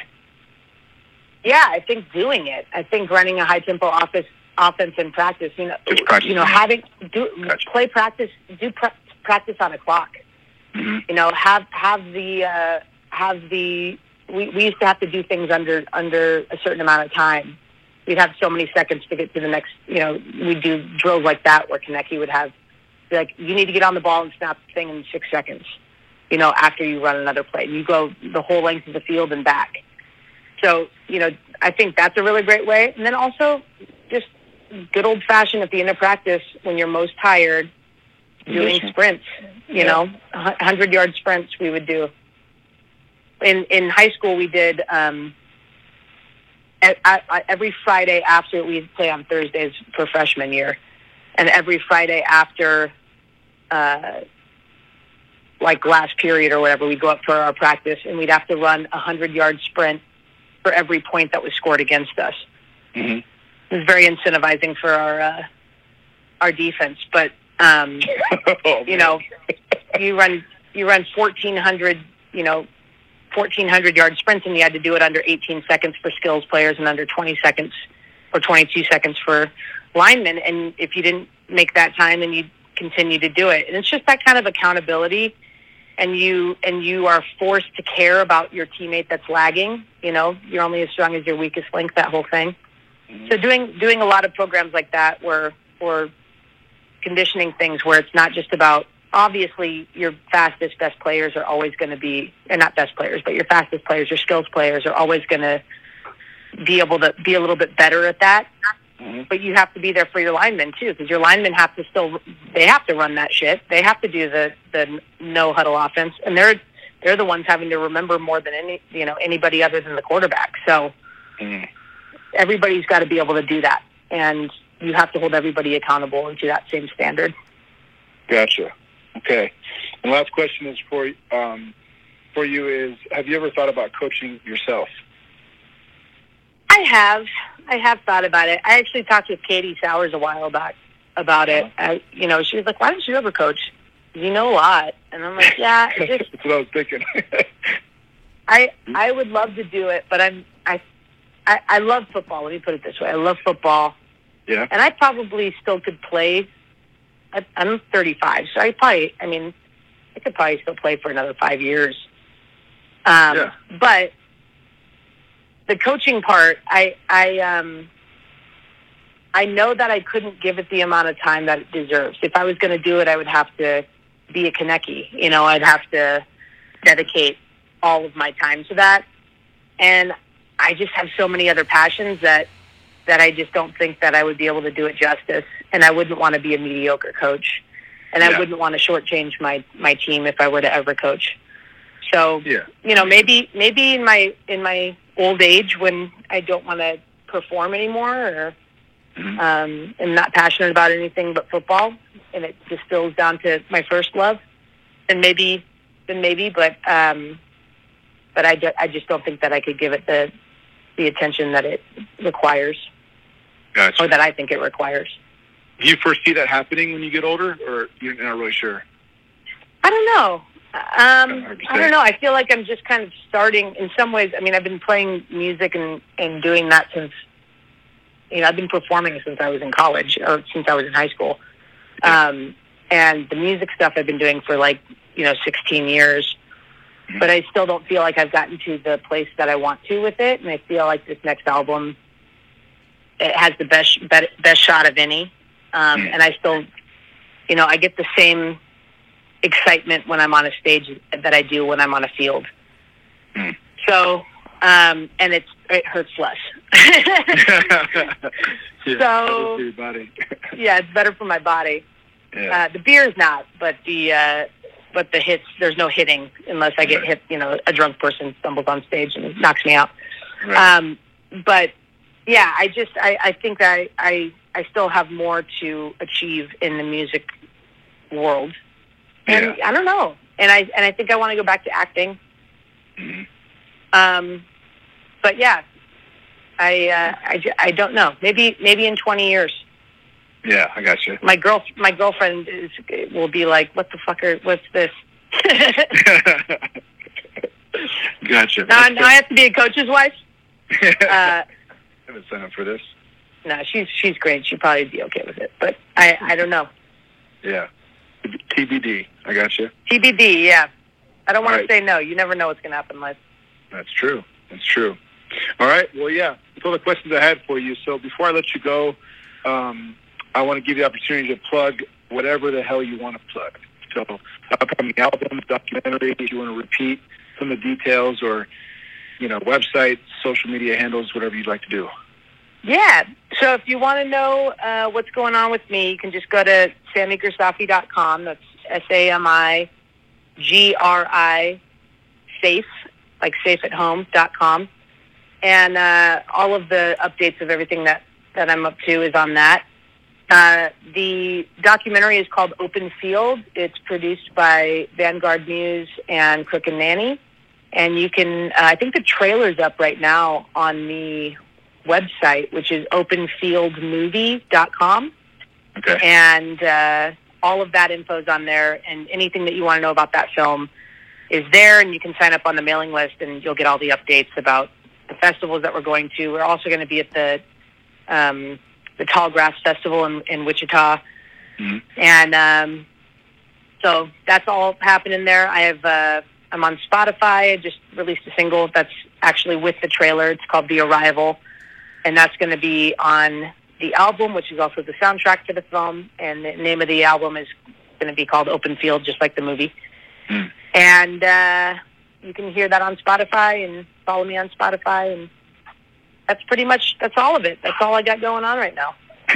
Yeah, I think doing it. I think running a high tempo office offense in practice. You know, Just practice. you know, having do Gotcha. play practice, do pra- practice on a clock. Mm-hmm. You know, have have the uh, have the. We, we used to have to do things under under a certain amount of time. We'd have so many seconds to get to the next. You know, we'd do drills like that where Konecki would have like, you need to get on the ball and snap the thing in six seconds. You know, after you run another play, you go the whole length of the field and back. So, you know, I think that's a really great way. And then also just good old fashioned at the end of practice when you're most tired, doing sprints. You Yeah. know, hundred yard sprints we would do. In in high school, we did um, at, at, every Friday after we play on Thursdays for freshman year, and every Friday after, uh, like last period or whatever, we'd go up for our practice, and we'd have to run a hundred yard sprint for every point that was scored against us. Mm-hmm. It was very incentivizing for our uh, our defense, but um, oh, you know, you run you run fourteen hundred, you know. fourteen hundred yard sprints, and you had to do it under eighteen seconds for skills players and under twenty seconds or twenty-two seconds for linemen. And if you didn't make that time, then you continue to do it. And it's just that kind of accountability, and you and you are forced to care about your teammate that's lagging. You know, you're only as strong as your weakest link, that whole thing. Mm-hmm. So doing doing a lot of programs like that where or conditioning things where it's not just about, obviously, your fastest, best players are always going to be, or not best players, but your fastest players, your skills players are always going to be able to be a little bit better at that. Mm-hmm. But you have to be there for your linemen, too, because your linemen have to still, they have to run that shit. They have to do the, the no huddle offense, and they're they're the ones having to remember more than any, you know, anybody other than the quarterback. So mm-hmm. everybody's got to be able to do that, and you have to hold everybody accountable and to that same standard. Gotcha. Okay. And last question is for um, for you is: have you ever thought about coaching yourself? I have. I have thought about it. I actually talked with Katie Sowers a while back about it. I, you know, she was like, "Why don't you ever coach? You know a lot." And I'm like, "Yeah, it just." That's what I was thinking. I I would love to do it, but I'm I, I I love football. Let me put it this way: I love football. Yeah. And I probably still could play. I, I'm thirty-five, so I probably, I mean, I could probably still play for another five years. Um, yeah. But the coaching part, I, I, um, I know that I couldn't give it the amount of time that it deserves. If I was going to do it, I would have to be a Konecki. You know, I'd have to dedicate all of my time to that. And I just have so many other passions that that I just don't think that I would be able to do it justice. And I wouldn't want to be a mediocre coach. And yeah. I wouldn't want to shortchange my, my team if I were to ever coach. So, yeah. you know, maybe maybe in my in my old age when I don't want to perform anymore or mm-hmm. um, am not passionate about anything but football, and it distills down to my first love, then maybe, then maybe. But um, but I, do, I just don't think that I could give it the the attention that it requires, gotcha. or that I think it requires. Do you foresee that happening when you get older, or you're not really sure? I don't know. Um, I don't know. I feel like I'm just kind of starting in some ways. I mean, I've been playing music and, and doing that since, you know, I've been performing since I was in college or since I was in high school. Um, and the music stuff I've been doing for like, you know, sixteen years. But I still don't feel like I've gotten to the place that I want to with it. And I feel like this next album, it has the best best, best shot of any. Um, and I still, you know, I get the same excitement when I'm on a stage that I do when I'm on a field. So, um, and it's it hurts less. yeah, so, your body. yeah, it's better for my body. Yeah. Uh, the beer is not, but the... Uh, But the hits, there's no hitting unless I get right. hit, you know, a drunk person stumbles on stage and knocks me out. Right. Um, but, yeah, I just, I, I think that I, I, I still have more to achieve in the music world. And yeah. I don't know. And I, and I think I want to go back to acting. Mm-hmm. Um, but, yeah, I, uh, I, I don't know. Maybe, maybe in twenty years. Yeah, I got you. My girl, my girlfriend is will be like, "What the fuck are? What's this?" Gotcha. Now, now I have to be a coach's wife. Uh, I haven't signed up for this. no, she's she's great. She'd probably be okay with it, but I I don't know. Yeah. T B D. I got you. T B D. Yeah, I don't want All right. to say no. You never know what's going to happen in life. That's true. That's true. All right. Well, yeah. That's all the questions I had for you. So before I let you go, um, I want to give you the opportunity to plug whatever the hell you want to plug. So upcoming album, documentary, if you want to repeat some of the details, or, you know, website, social media handles, whatever you'd like to do. Yeah. So if you want to know uh, what's going on with me, you can just go to sami grisafi dot com. That's S A M I G R I safe, like safe at home dot com. And uh, all of the updates of everything that, that I'm up to is on that. Uh, the documentary is called Open Field. It's produced by Vanguard Muse and Crook and Nanny. And you can, uh, I think the trailer's up right now on the website, which is open field movie dot com. Okay. And uh, all of that info is on there. And anything that you want to know about that film is there. And you can sign up on the mailing list and you'll get all the updates about the festivals that we're going to. We're also going to be at the... Um, the Tall Grass Festival in, in Wichita. Mm-hmm. And um, so that's all happening there. I have, uh, I'm on Spotify. I just released a single that's actually with the trailer. It's called The Arrival. And that's going to be on the album, which is also the soundtrack to the film. And the name of the album is going to be called Open Field, just like the movie. Mm. And uh, you can hear that on Spotify and follow me on Spotify. And that's pretty much, that's all of it. That's all I got going on right now.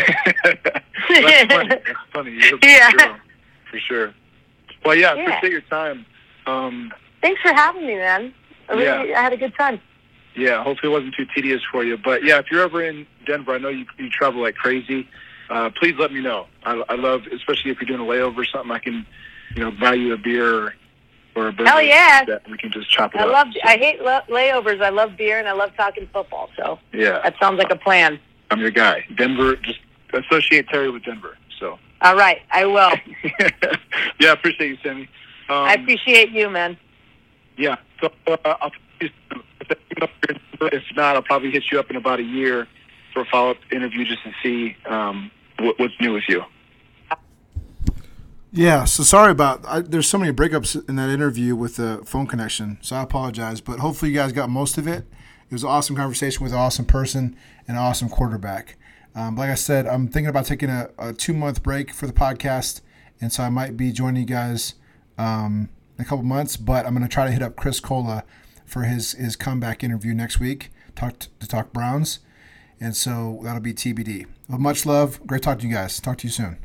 That's funny. That's funny. You're Yeah. girl, for sure. Well, yeah, I Yeah. appreciate your time. Um, Thanks for having me, man. I, really, Yeah. I had a good time. yeah, hopefully it wasn't too tedious for you. But, yeah, if you're ever in Denver, I know you, you travel like crazy. Uh, please let me know. I, I love, especially if you're doing a layover or something, I can, you know, buy you a beer or, or a burger. Hell yeah. That we can just chop it I up. love. So, I hate lo- layovers. I love beer and I love talking football. So yeah, that sounds like a plan. I'm your guy. Denver, just associate Terry with Denver. So. All right, I will. Yeah, I appreciate you, Sammy. Um, I appreciate you, man. Yeah, so uh, I'll talk to you soon. If not, I'll probably hit you up in about a year for a follow-up interview just to see um, what, what's new with you. Yeah, so sorry about I, there's so many breakups in that interview with the phone connection, so I apologize. But hopefully you guys got most of it. It was an awesome conversation with an awesome person and an awesome quarterback. Um, like I said, I'm thinking about taking a, a two-month break for the podcast, and so I might be joining you guys um, in a couple months. But I'm going to try to hit up Chris Cola for his, his comeback interview next week talk to, to talk Browns, and so that'll be T B D. Well, much love. Great talking to you guys. Talk to you soon.